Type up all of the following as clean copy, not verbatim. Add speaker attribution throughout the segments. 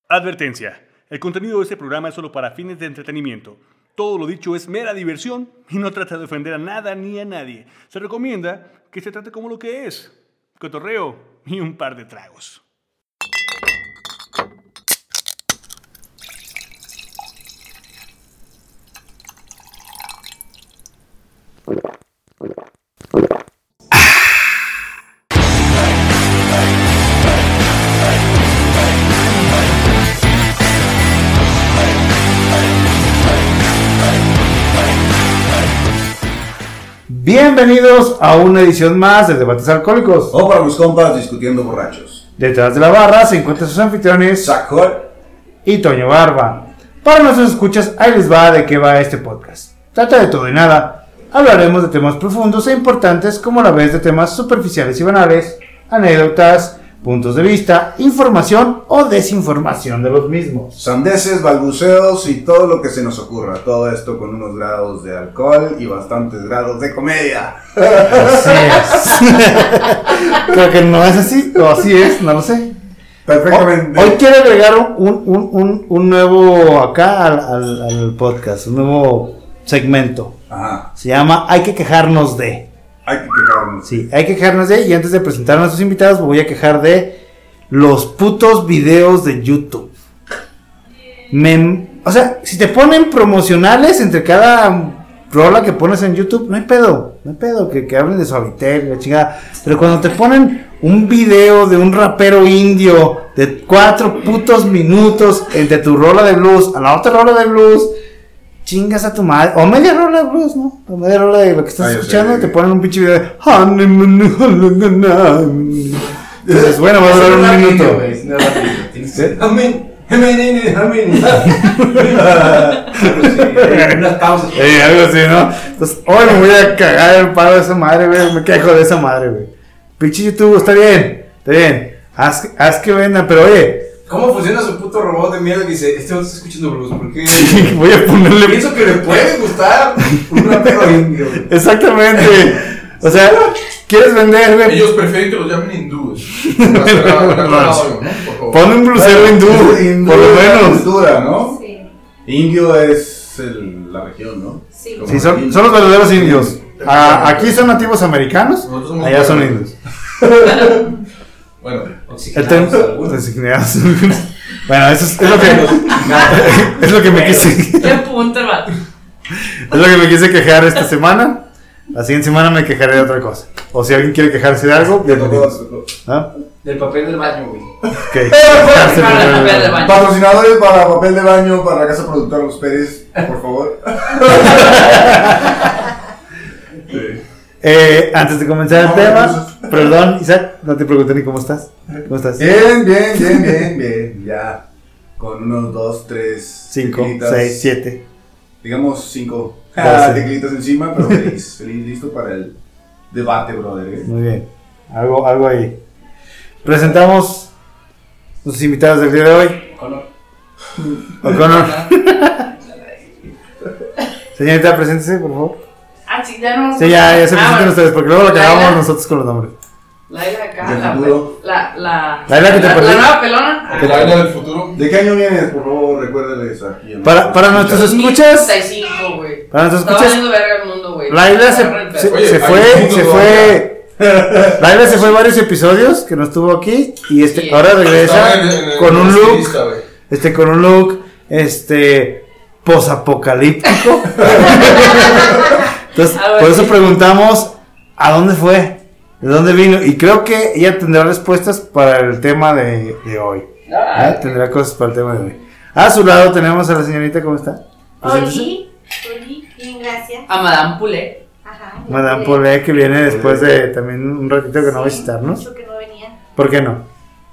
Speaker 1: Advertencia. El contenido de este programa es solo para fines de entretenimiento. Todo lo dicho es mera diversión y no trata de ofender a nada ni a nadie. Se recomienda que se trate como lo que es: cotorreo y un par de tragos.
Speaker 2: Bienvenidos a una edición más de Debates Alcohólicos.
Speaker 3: O para mis compas discutiendo borrachos.
Speaker 2: Detrás de la barra se encuentran sus anfitriones
Speaker 3: Zach Hall
Speaker 2: y Toño Barba. Para nuestros escuchas, ahí les va de qué va este podcast. Trata de todo y nada. Hablaremos de temas profundos e importantes, como a la vez de temas superficiales y banales, anécdotas, puntos de vista, información o desinformación de los mismos.
Speaker 3: sandeces, balbuceos y todo lo que se nos ocurra. Todo esto con unos grados de alcohol y bastantes grados de comedia.
Speaker 2: Así es. Creo que no es así, o así es, no lo sé.
Speaker 3: Perfectamente.
Speaker 2: Hoy quiero agregar un nuevo acá al podcast, un nuevo segmento.
Speaker 3: Ajá.
Speaker 2: Se llama Hay que quejarnos de.
Speaker 3: Hay que quejarnos.
Speaker 2: Sí, hay que quejarnos de. Y antes de presentar a nuestros invitados, me voy a quejar de los putos videos de YouTube. O sea, si te ponen promocionales entre cada rola que pones en YouTube, no hay pedo, que hablen de Suavitel y la chingada. Pero cuando te ponen un video de un rapero indio de 4 putos minutos entre tu rola de blues a la otra rola de blues, chingas a tu madre. O media rola de blues, ¿no? O media rola de lo que estás escuchando, te ponen un pinche video de... Entonces, bueno, va a durar un minuto.
Speaker 3: Amén. Unas pausas.
Speaker 2: Algo así, ¿no? Entonces, hoy me voy a cagar el palo de esa madre, güey. Me quejo de esa madre, güey. Pinche YouTube, está bien. Haz que vendan, pero oye.
Speaker 4: ¿Cómo funciona su puto robot de mierda que dice, este no está escuchando blues? ¿Por qué?
Speaker 2: Voy a ponerle...
Speaker 4: Pienso que le puede gustar un rapero indio.
Speaker 2: Exactamente. O sea, ¿quieres vender, güey?
Speaker 4: Ellos prefieren que los llamen hindúes.
Speaker 2: Pon un blusero hindú, por lo menos.
Speaker 3: Cultura, ¿no?
Speaker 5: Sí.
Speaker 3: Indio es la región, ¿no?
Speaker 5: Sí.
Speaker 3: Como
Speaker 2: Sí, son los verdaderos indios. Aquí son nativos americanos, allá son indios.
Speaker 4: Bueno,
Speaker 2: El tema designados. Bueno, eso es lo que es lo que me quise.
Speaker 5: ¿Qué punto, vato?
Speaker 2: Es lo que me quise quejar esta semana. La siguiente semana me quejaré de otra cosa. O si alguien quiere quejarse de algo, bienvenidos. ¿Ah?
Speaker 4: del papel del baño, güey.
Speaker 2: Okay.
Speaker 5: Papel de baño.
Speaker 3: Patrocinadores para papel de baño para la casa productora Los Pérez, por favor.
Speaker 2: Antes de comenzar el tema, perdón, Isaac, no te pregunté ni cómo estás. ¿Cómo estás?
Speaker 3: Bien. Ya. Con unos 2, 3,
Speaker 2: 5, 6, 7.
Speaker 3: Digamos 5
Speaker 2: 12.
Speaker 3: teclitas encima, pero feliz, listo para el debate, brother.
Speaker 2: Muy bien. Algo ahí. Presentamos los invitados del día de hoy. O'Connor. Señorita, preséntese, por favor.
Speaker 5: Ah, sí, ya no.
Speaker 2: Sí, ya se presenten
Speaker 5: bueno.
Speaker 2: ustedes, porque luego lo cagamos nosotros con los nombres.
Speaker 5: Laila acá,
Speaker 3: Del futuro.
Speaker 5: la
Speaker 2: Laila, que te perdí.
Speaker 5: La nueva pelona.
Speaker 4: ¿El aire del futuro?
Speaker 3: ¿De qué año vienes? Por favor, recuérdeles aquí.
Speaker 2: Para nuestros escuchas,
Speaker 5: 35, güey.
Speaker 2: para nuestros
Speaker 5: Está
Speaker 2: escuchas,
Speaker 5: valiendo verga el mundo, güey.
Speaker 2: Laila
Speaker 4: Oye,
Speaker 2: se
Speaker 4: hay
Speaker 2: fue Laila se fue varios episodios que no estuvo aquí y
Speaker 5: Sí.
Speaker 2: ahora regresa con un look,
Speaker 4: estilista, güey.
Speaker 2: con un look posapocalíptico. Entonces,
Speaker 5: Algo
Speaker 2: por eso
Speaker 5: así.
Speaker 2: preguntamos ¿a dónde fue? ¿De dónde vino? Y creo que ella tendrá respuestas para el tema de hoy. Tendrá cosas para el tema de hoy. A su lado tenemos a la señorita, ¿cómo está?
Speaker 6: Oli, bien, gracias.
Speaker 5: A Madame Poulet.
Speaker 6: Ajá.
Speaker 2: Madame Paulet, que viene después de también un ratito que no va a visitarnos.
Speaker 6: Mucho que no venía.
Speaker 2: ¿Por qué no?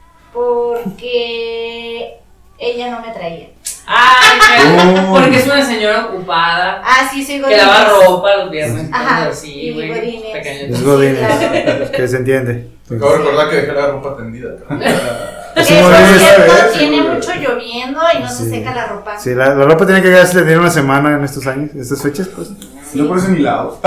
Speaker 6: Porque ella no me traía.
Speaker 5: Ay, porque es una señora ocupada.
Speaker 6: Ah, sí, soy
Speaker 5: Que
Speaker 6: Godínez.
Speaker 5: lava ropa los viernes.
Speaker 6: Ajá,
Speaker 5: Sí,
Speaker 6: y
Speaker 5: güey.
Speaker 6: Godínez.
Speaker 5: Pequeño.
Speaker 2: Es Godínez,
Speaker 6: claro.
Speaker 2: que se entiende.
Speaker 4: Acabo de recordar que dejé la ropa tendida.
Speaker 2: Es
Speaker 6: Que
Speaker 2: un
Speaker 6: por
Speaker 2: Godínez.
Speaker 6: cierto,
Speaker 3: Sí,
Speaker 6: tiene
Speaker 3: güey.
Speaker 6: mucho lloviendo y no
Speaker 2: Sí.
Speaker 6: se seca la ropa.
Speaker 2: Sí, la ropa tiene que quedarse de una semana en estos años, en estas fechas, pues.
Speaker 3: No por eso ni lado.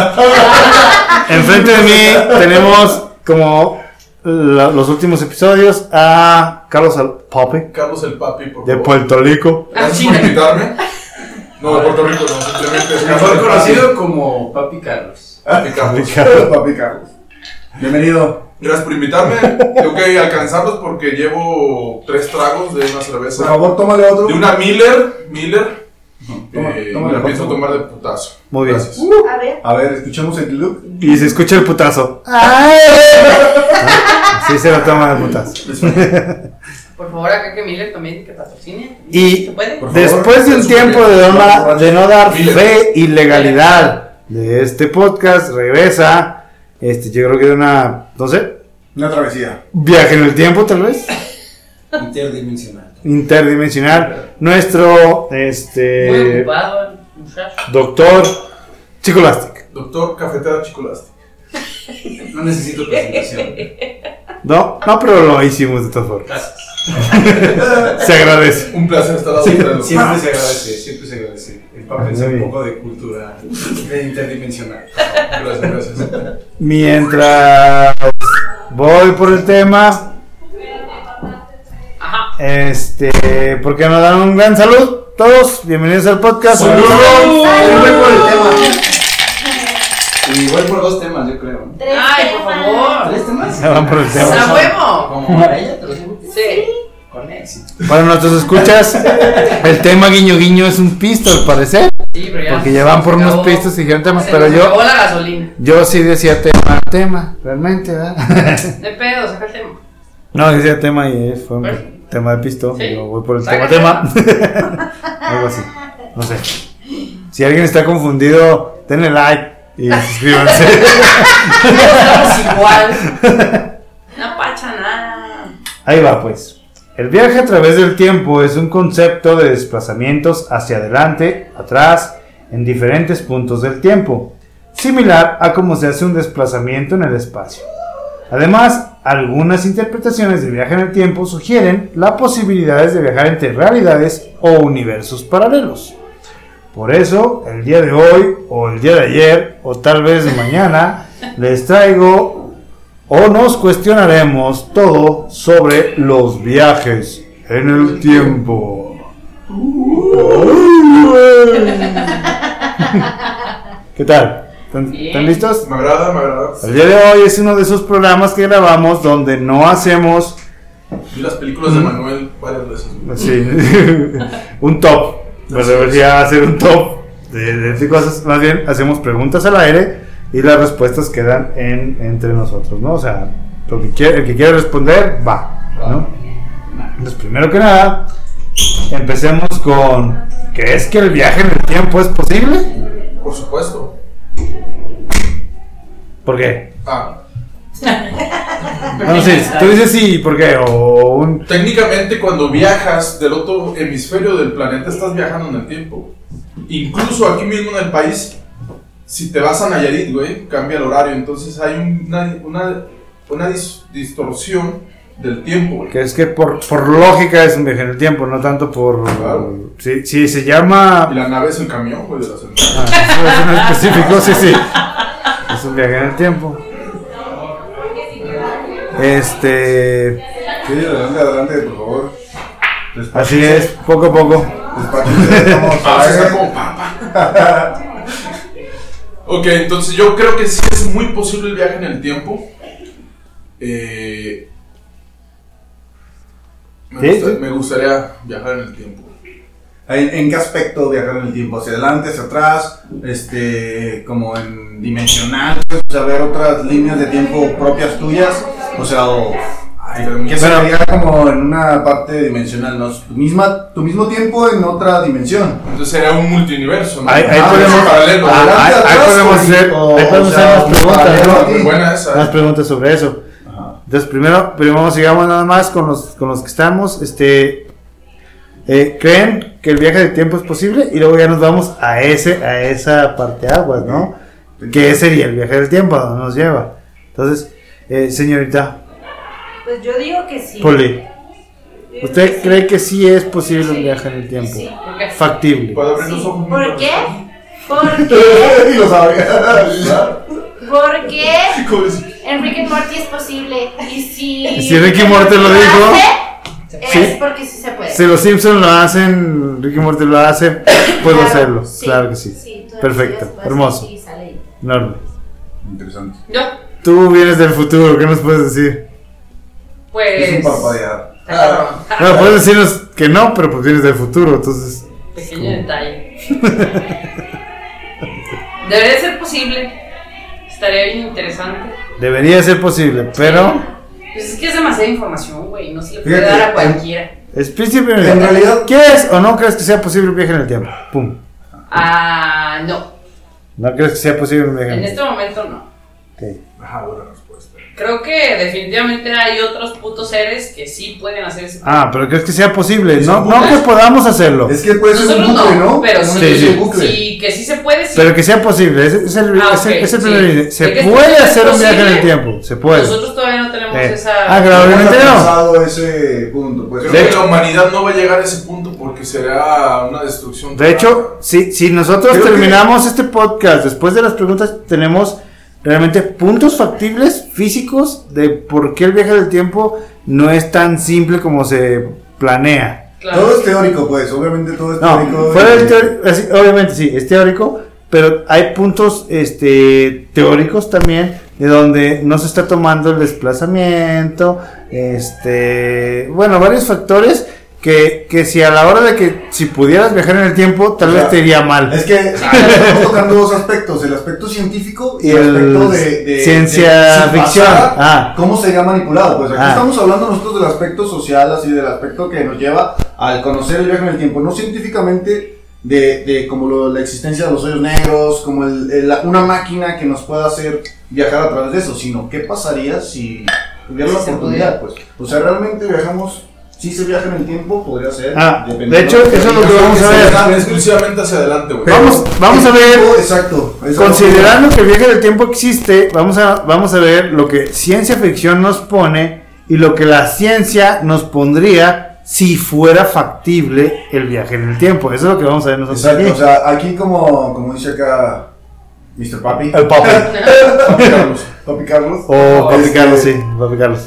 Speaker 2: Enfrente de mí tenemos como los últimos episodios a Carlos el Papi,
Speaker 7: Carlos el Papi, por
Speaker 2: de
Speaker 7: favor.
Speaker 2: Puerto Rico.
Speaker 7: Gracias por invitarme. No, de Puerto Rico, no, simplemente es Carlos
Speaker 4: Mejor
Speaker 7: el
Speaker 4: conocido como Papi Carlos.
Speaker 7: Papi Carlos.
Speaker 3: Papi Carlos. Bienvenido.
Speaker 7: Gracias por invitarme. Tengo que alcanzarlos porque llevo 3 tragos de una cerveza.
Speaker 3: Por favor, tómale otro.
Speaker 7: De una Miller.
Speaker 3: Tómale
Speaker 7: Me la pienso
Speaker 3: otro.
Speaker 7: tomar de putazo.
Speaker 2: Muy bien.
Speaker 7: Gracias.
Speaker 6: A ver.
Speaker 3: A ver, escuchemos el look.
Speaker 2: Y se escucha el putazo. ¡Ay! Así se lo toma el putazo.
Speaker 5: Por favor, acá que Miller también que patrocine.
Speaker 2: Y
Speaker 5: ¿Se puede?
Speaker 3: Por favor.
Speaker 2: después de un tiempo de no dar fe y legalidad de este podcast, regresa. Yo creo que de una, no sé,
Speaker 3: Una travesía.
Speaker 2: viaje en el tiempo tal vez, interdimensional, nuestro,
Speaker 5: Muy ocupado el muchacho.
Speaker 2: doctor Chicolastic.
Speaker 7: Doctor Cafetera Chicolastic.
Speaker 4: No necesito presentación.
Speaker 2: No, pero lo hicimos de todas formas. Se agradece.
Speaker 7: Un placer estar a
Speaker 4: Siempre
Speaker 7: ustedes.
Speaker 4: se agradece, siempre se agradece. El Papi es
Speaker 2: Muy
Speaker 4: un
Speaker 2: bien.
Speaker 4: poco de cultura interdimensional.
Speaker 7: Gracias.
Speaker 2: Mientras voy por el tema,
Speaker 5: Ajá.
Speaker 2: ¿por qué no dan un gran salud? Todos, bienvenidos al podcast.
Speaker 4: Voy por el tema. Y voy por 2 temas, yo creo.
Speaker 6: 3
Speaker 5: Ay, por
Speaker 6: temas.
Speaker 5: favor.
Speaker 4: 3 temas.
Speaker 2: Ya van por el tema.
Speaker 5: ¡A huevo!
Speaker 4: Como para ella, te lo digo.
Speaker 5: Sí.
Speaker 4: Con éxito.
Speaker 2: Para nuestros escuchas, el tema guiño guiño es un pisto al parecer,
Speaker 5: Sí, pero ya.
Speaker 2: porque ya van por
Speaker 5: se
Speaker 2: unos
Speaker 5: acabó.
Speaker 2: pistos y dijeron temas,
Speaker 5: Se
Speaker 2: pero
Speaker 5: nos acabó
Speaker 2: yo
Speaker 5: la gasolina.
Speaker 2: sí decía tema, realmente, ¿verdad?
Speaker 5: De pedo, saca el tema.
Speaker 2: No, decía tema y fue un
Speaker 5: Bueno.
Speaker 2: tema de pisto,
Speaker 5: Sí.
Speaker 2: yo voy por el
Speaker 5: Saca
Speaker 2: tema. Algo así, no sé. Si alguien está confundido, denle like y suscríbanse.
Speaker 5: Estamos igual. No pacha nada.
Speaker 2: Ahí va pues. El viaje a través del tiempo es un concepto de desplazamientos hacia adelante, atrás, en diferentes puntos del tiempo, similar a cómo se hace un desplazamiento en el espacio. Además, algunas interpretaciones de viaje en el tiempo sugieren la posibilidad de viajar entre realidades o universos paralelos. Por eso, el día de hoy, o el día de ayer, o tal vez de mañana, les traigo o nos cuestionaremos todo sobre los viajes en el tiempo. ¿Qué tal? ¿Están listos?
Speaker 7: Me agrada.
Speaker 2: El día de hoy es uno de esos programas que grabamos donde no hacemos
Speaker 7: Vi las películas de Manuel varias veces.
Speaker 2: sí, un top. Me debería hacer un top de cosas. Más bien, hacemos preguntas al aire y las respuestas quedan entre nosotros, ¿no? O sea, el que quiere responder, va, ¿no? Entonces, primero que nada, empecemos con: ¿crees que el viaje en el tiempo es posible?
Speaker 7: Por supuesto.
Speaker 2: ¿Por qué? No sé, tú dices sí, ¿por qué?
Speaker 7: Técnicamente, cuando viajas del otro hemisferio del planeta, estás viajando en el tiempo. Incluso aquí mismo en el país, si te vas a Nayarit, güey, cambia el horario. Entonces hay una distorsión del tiempo, güey.
Speaker 2: Que es que por lógica es un viaje en el tiempo, no tanto por...
Speaker 7: Claro.
Speaker 2: Si se llama...
Speaker 7: Y la nave es el camión, güey, de la central.
Speaker 2: Eso es un específico, sí. Es un viaje en el tiempo.
Speaker 3: Sí, adelante, por favor.
Speaker 2: Así es, poco a poco.
Speaker 7: Se está como papa. Ok, entonces yo creo que sí es muy posible el viaje en el tiempo. Me gustaría viajar en el tiempo.
Speaker 3: ¿En qué aspecto viajar en el tiempo? ¿Hacia adelante, hacia atrás? Como en dimensional, ¿puedes saber otras líneas de tiempo propias tuyas? O sea, que sería como en una parte dimensional, ¿no? Tu mismo tiempo en otra dimensión.
Speaker 7: Entonces sería un multiuniverso, ¿no?
Speaker 2: Ahí podemos
Speaker 7: paralelo.
Speaker 2: ahí podemos hacer las preguntas, ¿no?
Speaker 7: Muy buena esa.
Speaker 2: Las preguntas sobre eso. Entonces primero sigamos nada más con los que estamos. ¿Creen que el viaje del tiempo es posible? Y luego ya nos vamos a esa parte aguas, ¿no? ¿Qué sería el viaje del tiempo? ¿A dónde nos lleva? Entonces, señorita
Speaker 6: Pues yo digo que sí.
Speaker 2: Poli, ¿usted cree que sí es posible un viaje en el tiempo?
Speaker 6: Sí.
Speaker 2: Factible.
Speaker 7: ¿Puedo abrir los ojos?
Speaker 6: ¿Por qué? Porque
Speaker 3: Y lo sabía.
Speaker 6: en Rick and Morty es posible. Y si
Speaker 2: Si Ricky Morty lo dijo.
Speaker 6: Es porque sí se puede.
Speaker 2: Si los Simpsons lo hacen, Ricky Morty lo hace, puedo
Speaker 6: Claro,
Speaker 2: hacerlo.
Speaker 6: sí,
Speaker 2: Claro que sí.
Speaker 6: sí, todavía
Speaker 2: Perfecto,
Speaker 6: se puede
Speaker 2: hermoso.
Speaker 6: hacer y sale ahí.
Speaker 2: Enorme.
Speaker 3: Interesante.
Speaker 5: Yo,
Speaker 2: Tú vienes del futuro, ¿qué nos puedes decir?
Speaker 5: pues.
Speaker 3: Es un parpadear.
Speaker 5: Está cabrón.
Speaker 2: Bueno, puedes decirnos que no, pero pues vienes del futuro, entonces.
Speaker 5: Pequeño detalle. Debería ser posible. Estaría bien interesante.
Speaker 2: Debería ser posible, pero.
Speaker 5: Pues es que es demasiada información, güey. No se le puede
Speaker 3: Fíjate,
Speaker 5: dar a cualquiera.
Speaker 2: Es príncipe.
Speaker 3: En realidad-
Speaker 2: ¿Quieres o no crees que sea posible un viaje en el tiempo? Pum.
Speaker 5: Ah, no.
Speaker 2: ¿No crees que sea posible un viaje en
Speaker 5: En
Speaker 2: el
Speaker 5: este momento no.
Speaker 2: tiempo?
Speaker 7: Ajá, buena respuesta.
Speaker 5: Creo que definitivamente hay otros putos seres que sí pueden hacer ese.
Speaker 2: Ah, pero crees que sea posible.
Speaker 3: Es
Speaker 2: No,
Speaker 3: un
Speaker 2: no
Speaker 3: bucle.
Speaker 2: que podamos hacerlo,
Speaker 3: Es que puede ser un
Speaker 5: Nosotros
Speaker 3: bucle,
Speaker 5: no,
Speaker 3: ¿no?
Speaker 5: pero
Speaker 3: Como
Speaker 5: sí,
Speaker 3: una especie de
Speaker 2: sí.
Speaker 3: bucle.
Speaker 5: Sí, que sí se puede. Sí.
Speaker 2: pero que sea posible. Es el
Speaker 5: Ah,
Speaker 2: es el-
Speaker 5: ok,
Speaker 2: es el
Speaker 5: sí.
Speaker 2: primer límite. Se
Speaker 5: De que
Speaker 2: puede
Speaker 5: es
Speaker 2: hacer un viaje en el
Speaker 5: posible,
Speaker 2: tiempo. Se puede.
Speaker 5: Nosotros todavía no tenemos esa.
Speaker 2: Ah, claro,
Speaker 3: No
Speaker 2: obviamente
Speaker 3: hemos
Speaker 2: no.
Speaker 3: pasado ese punto, pues.
Speaker 7: Creo
Speaker 2: De
Speaker 7: que
Speaker 2: hecho-
Speaker 7: la humanidad no va a llegar a ese punto porque será una destrucción.
Speaker 2: De hecho, si nosotros
Speaker 3: Creo que-
Speaker 2: terminamos este podcast después de las preguntas, tenemos realmente puntos factibles físicos de por qué el viaje del tiempo no es tan simple como se planea.
Speaker 5: Claro.
Speaker 3: Todo es teórico, pues. Obviamente todo es
Speaker 2: No,
Speaker 3: teórico.
Speaker 2: fuera del
Speaker 3: y-
Speaker 2: obviamente sí, es teórico, pero hay puntos teóricos también de donde no se está tomando el desplazamiento, bueno, varios factores que si a la hora de que si pudieras viajar en el tiempo, tal
Speaker 3: O
Speaker 2: vez
Speaker 3: sea,
Speaker 2: te iría mal.
Speaker 3: Es que estamos tocando dos aspectos, el aspecto científico y
Speaker 2: Y
Speaker 3: el aspecto
Speaker 2: el
Speaker 3: de
Speaker 2: ciencia
Speaker 3: si
Speaker 2: ficción.
Speaker 3: pasara,
Speaker 2: Ah.
Speaker 3: ¿cómo sería manipulado? Pues aquí
Speaker 2: Ah.
Speaker 3: estamos hablando nosotros del aspecto social, así del aspecto que nos lleva al conocer el viaje en el tiempo, no científicamente de como la existencia de los hoyos negros, como una máquina que nos pueda hacer viajar a través de eso, sino qué pasaría si hubiera la
Speaker 5: Si se
Speaker 3: oportunidad, pues. O sea, realmente viajamos. Si se viaja en el tiempo, podría ser.
Speaker 2: De hecho, eso es lo que
Speaker 7: Creo
Speaker 2: vamos
Speaker 7: que
Speaker 2: a
Speaker 7: se
Speaker 2: ver.
Speaker 7: dejan exclusivamente hacia adelante, güey.
Speaker 2: Vamos a ver.
Speaker 3: Exacto.
Speaker 2: Considerando que el viaje del tiempo existe, vamos a ver lo que ciencia ficción nos pone y lo que la ciencia nos pondría si fuera factible el viaje en el tiempo. Eso es lo que vamos a ver nosotros
Speaker 3: Exacto,
Speaker 2: aquí.
Speaker 3: o sea, aquí como dice acá Mr. Papi.
Speaker 2: El papi.
Speaker 3: Papi Carlos.
Speaker 2: O Papi
Speaker 3: Este,
Speaker 2: Carlos, sí, Papi Carlos.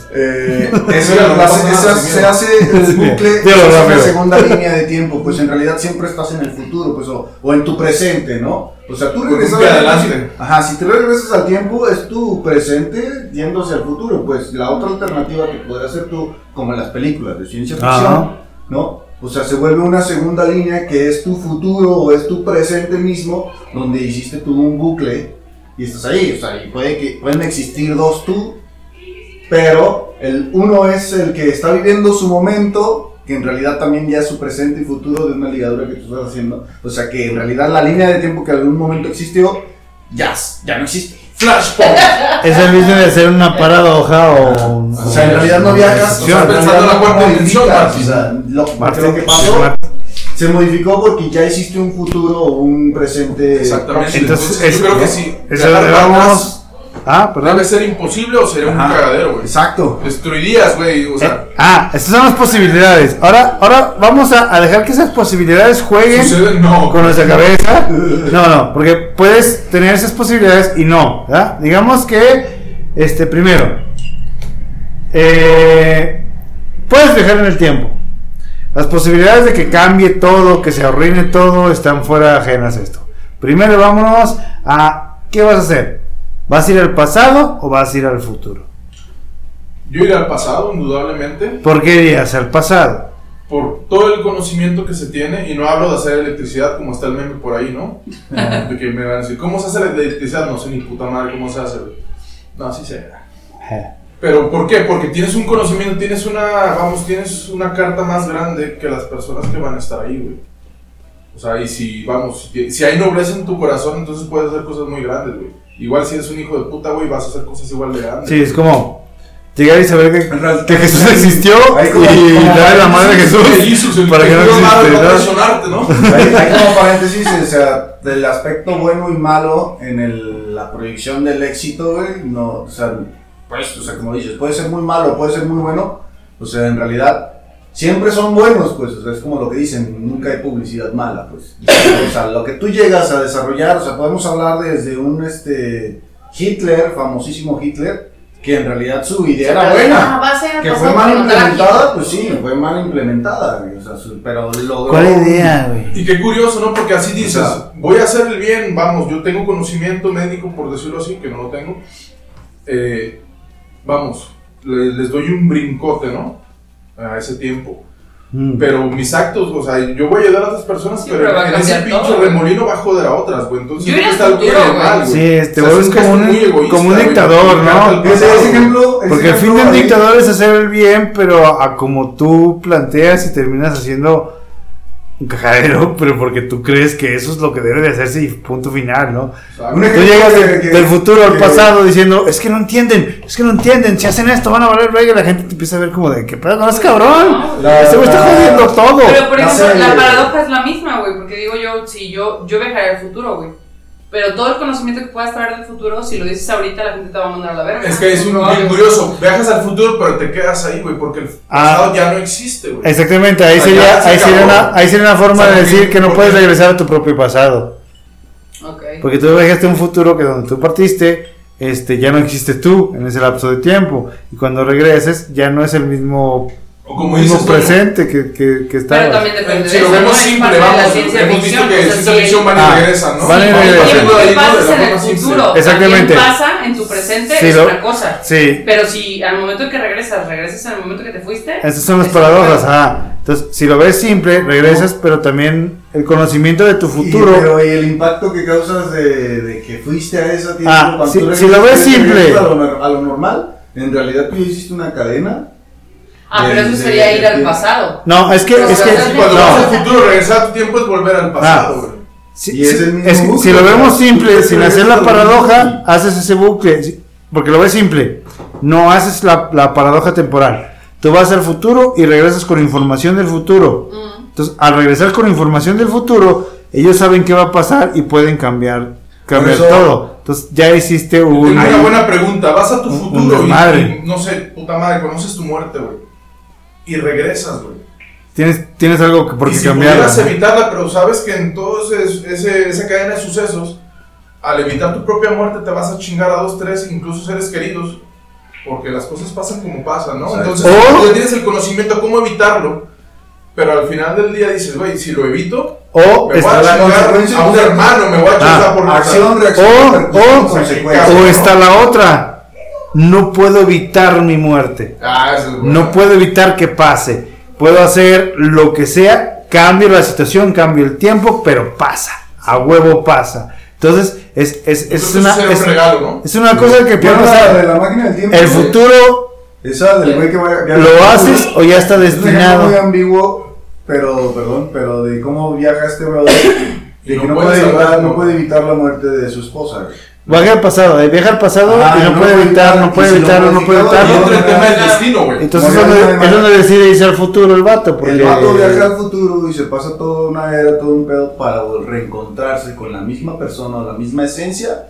Speaker 3: Se hace el bucle,
Speaker 2: Dilo
Speaker 3: se hace
Speaker 2: rápido.
Speaker 3: una segunda línea de tiempo, pues en realidad siempre estás en el futuro, pues o en tu presente, ¿no? O sea, tú
Speaker 7: Con
Speaker 3: regresas
Speaker 7: un pie
Speaker 3: al
Speaker 7: adelante.
Speaker 3: tiempo. Ajá, si te regresas al tiempo, es tu presente yendo hacia el futuro, pues la otra alternativa que podrías hacer tú, como en las películas de ciencia ficción,
Speaker 2: Ajá.
Speaker 3: ¿no? O sea, se vuelve una segunda línea que es tu futuro o es tu presente mismo, donde hiciste tú un bucle y estás ahí. O sea, y pueden existir dos tú, pero el uno es el que está viviendo su momento, que en realidad también ya es su presente y futuro de una ligadura que tú estás haciendo. O sea, que en realidad la línea de tiempo que en algún momento existió, ya no existe.
Speaker 7: Flashpoint.
Speaker 2: Es el mismo de hacer una paradoja o.
Speaker 3: O sea, en realidad no viajas. O sea, en
Speaker 7: pensando
Speaker 3: realidad
Speaker 7: en la
Speaker 3: no
Speaker 7: cuarta dimensión,
Speaker 3: modificas,
Speaker 7: Martín.
Speaker 3: o sea, lo
Speaker 2: Martín,
Speaker 3: que pasó se modificó porque ya hiciste un futuro o un presente.
Speaker 7: Exactamente.
Speaker 2: Entonces,
Speaker 7: yo creo que sí.
Speaker 2: Eso
Speaker 7: Viajar para
Speaker 2: vamos.
Speaker 7: atrás
Speaker 2: Perdón.
Speaker 7: debe ser imposible o sería un
Speaker 3: Ajá.
Speaker 7: cagadero, güey.
Speaker 3: Exacto.
Speaker 7: Destruirías, güey. O sea,
Speaker 2: Estas son las posibilidades. Ahora vamos a dejar que esas posibilidades jueguen
Speaker 7: sucede, no.
Speaker 2: con nuestra cabeza. No, porque puedes tener esas posibilidades y no, ¿verdad? Digamos que, primero, puedes viajar en el tiempo. Las posibilidades de que cambie todo, que se arruine todo, están fuera ajenas a esto. Primero vámonos a, ¿qué vas a hacer? ¿Vas a ir al pasado o vas a ir al futuro?
Speaker 7: Yo iré al pasado, indudablemente,
Speaker 2: ¿Por qué irías al pasado?
Speaker 7: por todo el conocimiento que se tiene, y no hablo de hacer electricidad como está el meme por ahí, ¿no? De que me van a decir, ¿cómo se hace la electricidad? No sé ni puta madre cómo se hace, güey. No, sí sé. Pero ¿por qué? Porque tienes un conocimiento, tienes una carta más grande que las personas que van a estar ahí, güey. O sea, y si hay nobleza en tu corazón, entonces puedes hacer cosas muy grandes, güey. Igual si eres un hijo de puta, güey, vas a hacer cosas igual de grandes.
Speaker 2: Sí, es como llegar y saber que Jesús existió
Speaker 3: Ahí como-
Speaker 2: y
Speaker 3: como
Speaker 2: darle la madre a Jesús
Speaker 7: Jesús,
Speaker 2: para que no existe,
Speaker 7: para
Speaker 2: ¿no?
Speaker 7: traicionarte, ¿no?
Speaker 3: Hay como paréntesis, o sea, del aspecto bueno y malo en la proyección del éxito, güey, no, o sea, pues, o sea, como dices, puede ser muy malo, puede ser muy bueno, o sea, en realidad, siempre son buenos, pues, o sea, es como lo que dicen, nunca hay publicidad mala, pues, o sea, lo que tú llegas a desarrollar, o sea, podemos hablar desde un, Hitler, famosísimo Hitler, que en realidad su idea era
Speaker 5: Pero
Speaker 3: buena.
Speaker 5: va a ser
Speaker 3: Que
Speaker 5: pasado
Speaker 3: fue mal
Speaker 5: por contar aquí.
Speaker 3: implementada, pues sí, fue mal implementada, güey. O sea, pero logró.
Speaker 2: ¿Cuál idea, güey?
Speaker 7: Y qué curioso, ¿no? Porque así dices,
Speaker 3: O sea,
Speaker 7: voy a hacer el bien, vamos, yo tengo conocimiento médico, por decirlo así, que no lo tengo. Vamos, les doy un brincote, ¿no? A ese tiempo. Pero mis actos, o sea, yo voy a ayudar a otras personas,
Speaker 5: Sí,
Speaker 7: pero
Speaker 5: pero va a
Speaker 7: en ese
Speaker 5: cambiar
Speaker 7: pinche
Speaker 5: todo,
Speaker 7: remolino va a joder a otras, güey. Entonces,
Speaker 5: Yo
Speaker 7: creo que
Speaker 5: iría
Speaker 7: está
Speaker 5: al
Speaker 7: algo
Speaker 5: futuro,
Speaker 7: bien mal,
Speaker 5: güey.
Speaker 2: Sí,
Speaker 7: güey.
Speaker 2: te
Speaker 7: O sea,
Speaker 2: vuelves
Speaker 7: es un
Speaker 2: como
Speaker 7: gesto muy egoísta,
Speaker 2: un
Speaker 7: güey,
Speaker 2: dictador,
Speaker 7: que encanta
Speaker 2: ¿no?
Speaker 7: el
Speaker 3: Ese
Speaker 7: pasado.
Speaker 3: ejemplo.
Speaker 2: Porque el fin de un dictador es hacer el bien, pero a como tú planteas y terminas haciendo un cajadero, pero porque tú crees que eso es lo que debe de hacerse y punto final, ¿no?
Speaker 7: Exacto.
Speaker 3: Un
Speaker 2: Tú
Speaker 3: ejemplo
Speaker 2: llegas del futuro al
Speaker 3: que-
Speaker 2: pasado diciendo, es que no entienden, si hacen esto van a valer verga y la gente te empieza a ver como de, ¿qué pedo? No es cabrón, este güey está jodiendo todo.
Speaker 5: Pero por
Speaker 3: No
Speaker 5: ejemplo,
Speaker 3: sé,
Speaker 5: la paradoja es la misma, güey, porque digo yo, si yo viajaré al futuro, güey. Pero todo el conocimiento que puedas traer del futuro, si lo dices ahorita, la gente te va a mandar a la verga.
Speaker 7: Es que es un bien curioso, viajas al futuro, pero te quedas ahí, güey, porque el pasado ya no existe, güey.
Speaker 2: Exactamente, ahí
Speaker 7: Allá
Speaker 2: sería,
Speaker 7: se
Speaker 2: ahí sería
Speaker 7: acabó.
Speaker 2: ahí sería una forma
Speaker 7: O sea,
Speaker 2: de decir que no
Speaker 7: porque-
Speaker 2: puedes regresar a tu propio pasado.
Speaker 5: Ok.
Speaker 2: Porque tú viajaste a un futuro que donde tú partiste, ya no existe tú en ese lapso de tiempo. Y cuando regreses, ya no es el mismo,
Speaker 7: O como
Speaker 2: mismo
Speaker 7: dices, Toño,
Speaker 2: presente que estaba.
Speaker 5: Pero también depende
Speaker 7: si
Speaker 5: de
Speaker 7: lo
Speaker 5: eso,
Speaker 7: vemos
Speaker 5: ¿no? Es
Speaker 7: simple,
Speaker 5: parte de la
Speaker 7: vamos,
Speaker 5: ciencia
Speaker 7: hemos visto
Speaker 5: ficción,
Speaker 7: que
Speaker 5: o sea,
Speaker 7: ciencia
Speaker 5: si
Speaker 7: ficción van y
Speaker 2: Ah,
Speaker 7: regresan, ¿no?
Speaker 2: van y
Speaker 5: el
Speaker 2: regresan.
Speaker 5: tiempo que
Speaker 7: Ahí, ¿no? De
Speaker 5: pasas
Speaker 7: la
Speaker 5: en el
Speaker 7: forma simple.
Speaker 5: futuro
Speaker 2: Exactamente.
Speaker 5: también pasa en tu presente,
Speaker 2: Sí,
Speaker 5: es
Speaker 2: lo-
Speaker 5: otra cosa.
Speaker 2: Sí,
Speaker 5: Pero si al momento que regresas en el momento que te fuiste.
Speaker 2: esas son las
Speaker 5: es
Speaker 2: paradojas.
Speaker 5: otra.
Speaker 2: Ajá. Entonces, si lo ves simple, regresas, pero también el conocimiento de tu futuro.
Speaker 3: Pero ¿y el impacto que causas de que fuiste a esa tiempo?
Speaker 2: Ah,
Speaker 3: cuando
Speaker 2: si-
Speaker 3: tú
Speaker 2: si lo ves
Speaker 3: regresas
Speaker 2: simple.
Speaker 3: a lo normal, en realidad tú hiciste una cadena.
Speaker 5: Ah, pero eso sería ir al pasado.
Speaker 2: No, es que,
Speaker 5: Pero,
Speaker 2: es que,
Speaker 5: o sea,
Speaker 7: Y cuando vas al
Speaker 2: no.
Speaker 7: futuro, regresar a tu tiempo es volver al pasado, güey.
Speaker 2: Si,
Speaker 3: Y es
Speaker 2: si-
Speaker 3: el mismo
Speaker 2: es que
Speaker 3: bucle,
Speaker 2: si lo
Speaker 3: o sea,
Speaker 2: vemos simple,
Speaker 3: tú
Speaker 2: sin
Speaker 3: regresas
Speaker 2: hacer la
Speaker 3: a lo
Speaker 2: paradoja,
Speaker 3: mismo.
Speaker 2: haces ese bucle. Porque lo ves simple. No haces la paradoja temporal. Tú vas al futuro y regresas con información del futuro. Entonces, al regresar con información del futuro, ellos saben qué va a pasar y pueden cambiar
Speaker 3: eso-
Speaker 2: todo. Entonces, ya hiciste
Speaker 7: Tengo
Speaker 2: un.
Speaker 7: una buena pregunta. Vas a tu
Speaker 2: un
Speaker 7: futuro
Speaker 2: desmadre.
Speaker 7: y, no sé, puta madre, conoces tu muerte, güey. Y regresas, güey.
Speaker 2: Tienes algo que por
Speaker 7: Y
Speaker 2: qué
Speaker 7: si
Speaker 2: cambiar.
Speaker 7: pudieras evitarla, pero sabes que en toda esa cadena de sucesos, al evitar tu propia muerte, te vas a chingar a 2, 3, incluso seres queridos. Porque las cosas pasan como pasan, ¿no?
Speaker 3: Exacto.
Speaker 7: Entonces,
Speaker 2: O-
Speaker 7: tú ya tienes el conocimiento de cómo evitarlo. Pero al final del día dices, güey, si lo evito,
Speaker 2: O
Speaker 7: me voy a
Speaker 2: está la
Speaker 7: chingar
Speaker 3: consecuencia
Speaker 7: a un
Speaker 3: de-
Speaker 7: hermano, me voy a chingar por
Speaker 3: Acción,
Speaker 2: O-
Speaker 3: reacción, repercusión,
Speaker 2: o-
Speaker 3: consecuencia.
Speaker 2: O está la otra. No puedo evitar mi muerte.
Speaker 7: Ah, eso es bueno.
Speaker 2: No puedo evitar que pase. Puedo hacer lo que sea, cambio la situación, cambio el tiempo, pero pasa. A huevo pasa. Entonces, es
Speaker 7: Entonces,
Speaker 2: una,
Speaker 7: será un regalo, ¿no?
Speaker 2: es una cosa que puede
Speaker 3: ¿Vieron la de
Speaker 2: pasar.
Speaker 3: la máquina del tiempo?
Speaker 2: El futuro
Speaker 3: Esa del güey que vaya.
Speaker 2: lo haces o ya está
Speaker 3: Es un ejemplo muy
Speaker 2: destinado.
Speaker 3: ambiguo, pero de cómo viaja este brother. De
Speaker 7: Y
Speaker 3: que
Speaker 7: no
Speaker 3: no
Speaker 7: puede salvar,
Speaker 3: no
Speaker 7: ¿no?
Speaker 3: puede evitar la muerte de su esposa, güey.
Speaker 2: Viaja al pasado, viaja al pasado
Speaker 3: Ah,
Speaker 2: y no
Speaker 3: no
Speaker 2: puede
Speaker 3: puede
Speaker 2: evitar,
Speaker 3: evitar,
Speaker 2: no puede
Speaker 3: y si lo
Speaker 2: evitarlo, no puede
Speaker 3: modificaba,
Speaker 7: Y entra
Speaker 2: evitarlo.
Speaker 7: el tema del destino, güey.
Speaker 2: Entonces
Speaker 3: Morir de
Speaker 2: es donde decide irse al futuro el vato. Porque
Speaker 3: El vato viaja al futuro y se pasa toda una era, todo un pedo para reencontrarse con la misma persona o la misma esencia.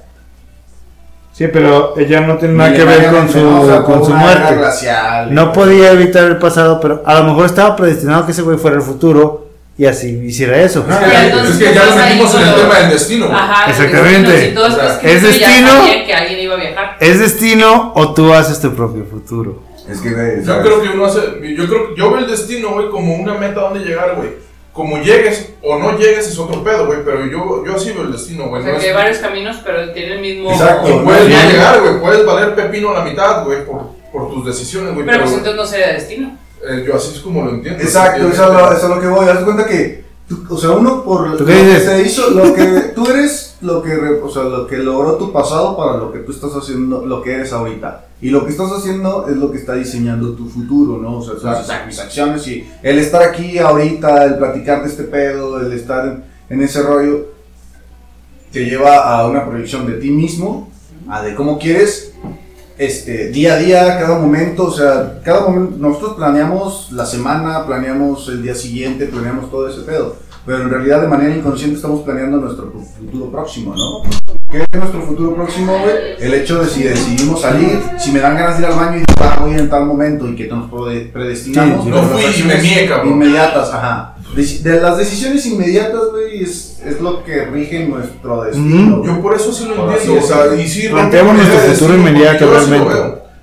Speaker 2: Sí, pero ella no tiene nada que ver
Speaker 3: Milenariamente,
Speaker 2: con
Speaker 3: ¿no? O sea,
Speaker 2: con
Speaker 3: toda
Speaker 2: su
Speaker 3: una era
Speaker 2: muerte.
Speaker 3: glacial.
Speaker 2: No podía evitar el pasado, pero a lo mejor estaba predestinado que ese güey fuera el futuro y así hiciera eso.
Speaker 7: Es
Speaker 5: Y
Speaker 7: que,
Speaker 5: entonces
Speaker 7: es que
Speaker 5: tú
Speaker 7: ya lo
Speaker 5: vas ahí
Speaker 7: metimos en el
Speaker 5: con
Speaker 7: tema
Speaker 5: los-
Speaker 7: del destino, güey.
Speaker 5: Ajá,
Speaker 2: Exactamente.
Speaker 5: Si todo está
Speaker 7: O sea,
Speaker 5: escrito,
Speaker 2: es
Speaker 5: ya
Speaker 2: destino.
Speaker 5: sabían que alguien iba a viajar.
Speaker 2: ¿Es destino o tú haces tu propio futuro?
Speaker 3: Es que, güey,
Speaker 7: Yo
Speaker 3: ¿sabes?
Speaker 7: creo que uno hace. Yo veo el destino, güey, como una meta a donde llegar, güey. Como llegues o no llegues es otro pedo, güey. Pero yo así veo el destino,
Speaker 5: O
Speaker 7: güey.
Speaker 5: sea,
Speaker 7: No
Speaker 5: que
Speaker 7: es-
Speaker 5: hay varios caminos, pero tiene el mismo.
Speaker 3: Exacto.
Speaker 7: Y puedes no
Speaker 2: Bien.
Speaker 7: llegar, güey. Puedes valer pepino a la mitad, güey, por tus decisiones, güey.
Speaker 5: Pero pues entonces no sería destino.
Speaker 7: Yo así es como lo entiendo.
Speaker 3: Exacto, eso es lo que voy. Haz de cuenta que, o sea, uno por lo
Speaker 2: ¿Tú
Speaker 3: que
Speaker 2: qué dices?
Speaker 3: te hizo, lo que tú eres, o sea, lo que logró tu pasado para lo que tú estás haciendo, lo que eres ahorita. Y lo que estás haciendo es lo que está diseñando tu futuro, ¿no? O sea, son mis acciones y el estar aquí ahorita, el platicar de este pedo, el estar en ese rollo, te lleva a una proyección de ti mismo, a de cómo quieres día a día, cada momento, o sea, cada momento, nosotros planeamos la semana, planeamos el día siguiente, planeamos todo ese pedo, pero en realidad de manera inconsciente estamos planeando nuestro futuro próximo, ¿no? ¿Qué es nuestro futuro próximo, güey? El hecho de si decidimos salir, si me dan ganas de ir al baño y digo, voy a ir en tal momento y que nos predestinamos.
Speaker 2: Sí,
Speaker 7: no fui y me mié, cabrón.
Speaker 3: Inmediatas, ajá. De las decisiones inmediatas, güey, es lo que rige nuestro destino.
Speaker 7: Yo por eso sí lo
Speaker 3: Por así
Speaker 7: entiendo, o sea,
Speaker 3: decirlo.
Speaker 7: y sí,
Speaker 2: Planteamos
Speaker 7: rompe
Speaker 2: nuestro
Speaker 7: con el
Speaker 2: futuro
Speaker 7: destino,
Speaker 2: inmediato,
Speaker 7: porque yo así lo
Speaker 2: realmente.
Speaker 7: veo.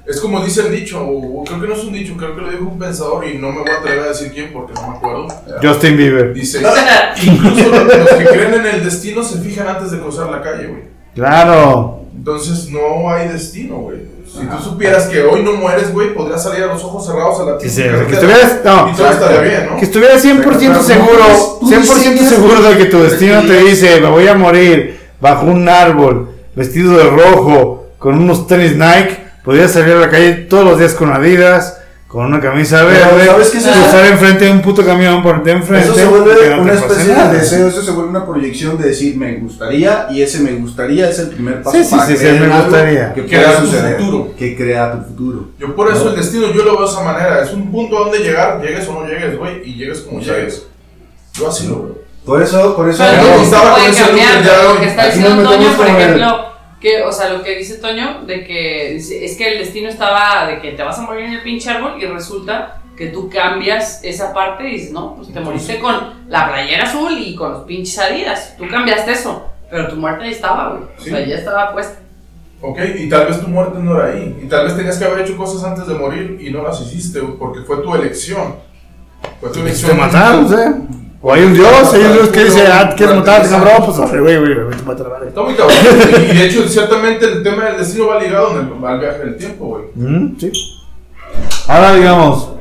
Speaker 7: Es como dice el dicho, o creo que no es un dicho, creo que lo dijo un pensador y no me voy a atrever a decir quién porque no me acuerdo.
Speaker 2: Justin Bieber.
Speaker 7: Dice, incluso los que creen en el destino se fijan antes de cruzar la calle, güey.
Speaker 2: Claro.
Speaker 7: Entonces no hay destino, güey. Si tú supieras que hoy no mueres, güey, podrías salir a los ojos cerrados a la
Speaker 2: Sí,
Speaker 7: tienda.
Speaker 2: que estuvieras, no,
Speaker 7: y todo estaría bien, ¿no?
Speaker 2: que estuvieras 100% seguro, 100% seguro de que tu destino te dice, me voy a morir bajo un árbol, vestido de rojo, con unos tenis Nike, podrías salir a la calle todos los días con Adidas, con una camisa verde,
Speaker 3: ¿sabes qué es eso?
Speaker 2: cruzar enfrente de un puto camión, ponerte enfrente.
Speaker 3: Eso se vuelve
Speaker 2: que no te
Speaker 3: una
Speaker 2: pase
Speaker 3: especie
Speaker 2: nada.
Speaker 3: de deseo, eso se vuelve una proyección de decir me gustaría, y ese me gustaría es el primer paso
Speaker 2: Sí,
Speaker 3: para
Speaker 2: sí,
Speaker 3: creer
Speaker 2: me
Speaker 3: en algo
Speaker 2: gustaría.
Speaker 3: que
Speaker 7: Crear
Speaker 3: pueda
Speaker 7: tu
Speaker 3: suceder,
Speaker 7: futuro.
Speaker 3: que crea tu futuro.
Speaker 7: Yo por eso el destino yo lo veo de esa manera. Es un punto a donde llegar, llegues o no llegues, güey, y llegues como llegues. Yo así lo veo.
Speaker 3: Por eso
Speaker 5: Pero
Speaker 7: no,
Speaker 5: no se
Speaker 7: estaba con
Speaker 5: puede
Speaker 7: ese
Speaker 5: cambiar,
Speaker 7: look ya,
Speaker 5: lo
Speaker 7: güey.
Speaker 5: que está
Speaker 3: Aquí
Speaker 5: diciendo
Speaker 3: nos
Speaker 5: Toño,
Speaker 3: metemos
Speaker 5: por
Speaker 3: con el-
Speaker 5: ejemplo, que, o sea, lo que dice Toño, de que es que el destino estaba de que te vas a morir en el pinche árbol y resulta que tú cambias esa parte y dices, no, pues te moriste con la playera azul y con los pinches Adidas, tú cambiaste eso, pero tu muerte ahí estaba, güey, o sea, ya estaba puesta.
Speaker 7: Ok, y tal vez tu muerte no era ahí. Y tal vez tenías que haber hecho cosas antes de morir y no las hiciste, güey, porque fue tu elección. Fue tu elección.
Speaker 2: Te mataron, ¿sí? O hay un dios que dice, ¿quieres matarte, cabrón? Pues, güey, te mata la madre.
Speaker 7: Está muy cabrón. Y de hecho, ciertamente el tema del destino va ligado al viaje del tiempo, güey.
Speaker 2: Sí. Ahora digamos,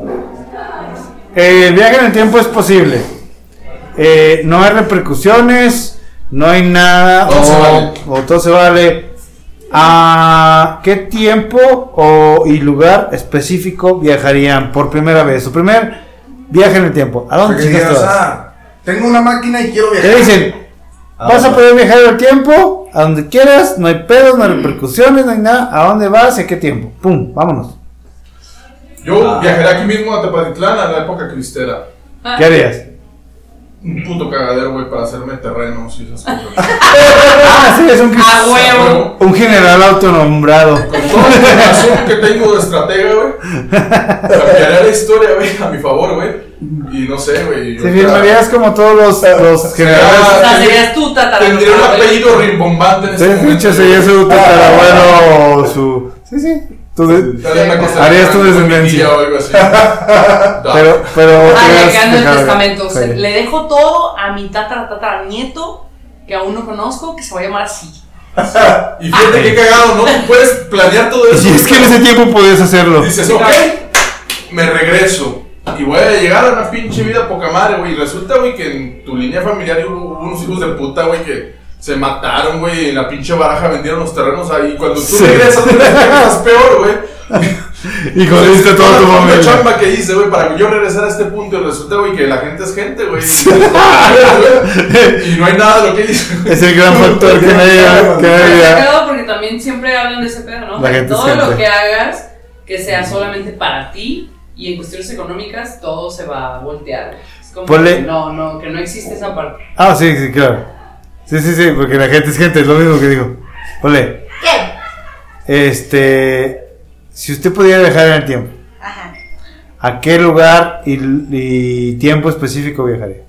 Speaker 2: el viaje en el tiempo es posible. No hay repercusiones, no hay nada,
Speaker 7: Todo se vale.
Speaker 2: o todo se vale. ¿A qué tiempo y lugar específico viajarían por primera vez? Su primer viaje en el tiempo. ¿A dónde
Speaker 3: que
Speaker 2: chicas
Speaker 3: digas,
Speaker 2: todas?
Speaker 3: tengo una máquina y quiero
Speaker 2: Te
Speaker 3: viajar.
Speaker 2: dicen, vas a poder viajar en el tiempo, a donde quieras, no hay pedos, no hay repercusiones, no hay nada. ¿A dónde vas y a qué tiempo? Pum, vámonos.
Speaker 7: Yo viajaré aquí mismo a Tepatitlán a la época cristera.
Speaker 2: ¿Qué harías?
Speaker 7: Un puto cagadero, güey, para hacerme terrenos y esas cosas.
Speaker 2: Ah, sí, es
Speaker 5: ¡A huevo!
Speaker 2: un general autonombrado.
Speaker 7: Con toda la información que tengo de estratega, güey, cambiaré la historia, güey, a mi favor, güey. Y no sé, güey.
Speaker 2: Si firmarías como todos los generales.
Speaker 5: O sea, serías tú,
Speaker 7: Tendría un apellido rimbombante en
Speaker 2: Sí,
Speaker 7: este momento.
Speaker 2: escucha, sería su tatarabuelo, su... Sí.
Speaker 7: Tal vez me costaría
Speaker 2: Harías tu
Speaker 7: con mi
Speaker 2: descendencia.
Speaker 7: tía o algo así.
Speaker 2: Pero
Speaker 5: Ah,
Speaker 2: hubieras
Speaker 5: ya quedando el
Speaker 2: dejado-
Speaker 5: testamento.
Speaker 2: sí.
Speaker 5: Le dejo todo a mi tataranieto que aún no conozco, que se va a llamar así.
Speaker 7: Y fíjate qué cagado, ¿no? Tú puedes planear todo eso.
Speaker 2: Y es que en ese tiempo podías hacerlo.
Speaker 7: Dices, ok, me regreso. Y voy a llegar a una pinche vida poca madre, güey. Y resulta, güey, que en tu línea familiar hubo unos hijos de puta, güey, que se mataron, güey. Y en la pinche baraja vendieron los terrenos ahí. Y cuando tú
Speaker 2: Sí.
Speaker 7: regresas, tú estás peor, güey.
Speaker 2: Y jodiste toda tu
Speaker 7: La
Speaker 2: familia.
Speaker 7: chamba que hice, güey, para que yo regresara a este punto. Y resulta, güey, que la gente es gente, güey. Y no hay nada de lo que hice.
Speaker 2: Es el gran factor que nadie
Speaker 5: Pero porque también siempre hablan de ese pedo, ¿no?
Speaker 2: La
Speaker 5: Que
Speaker 2: gente
Speaker 5: todo
Speaker 2: es
Speaker 5: lo
Speaker 2: gente.
Speaker 5: que hagas que sea solamente para ti y en cuestiones económicas todo se va a voltear. Es como
Speaker 2: Ponle-
Speaker 5: que no, que no existe esa parte.
Speaker 2: Ah, sí, claro. Sí, porque la gente es gente, es lo mismo que digo. Ole,
Speaker 6: ¿Qué?
Speaker 2: si usted pudiera viajar en el tiempo,
Speaker 6: Ajá.
Speaker 2: ¿a qué lugar y tiempo específico viajaría?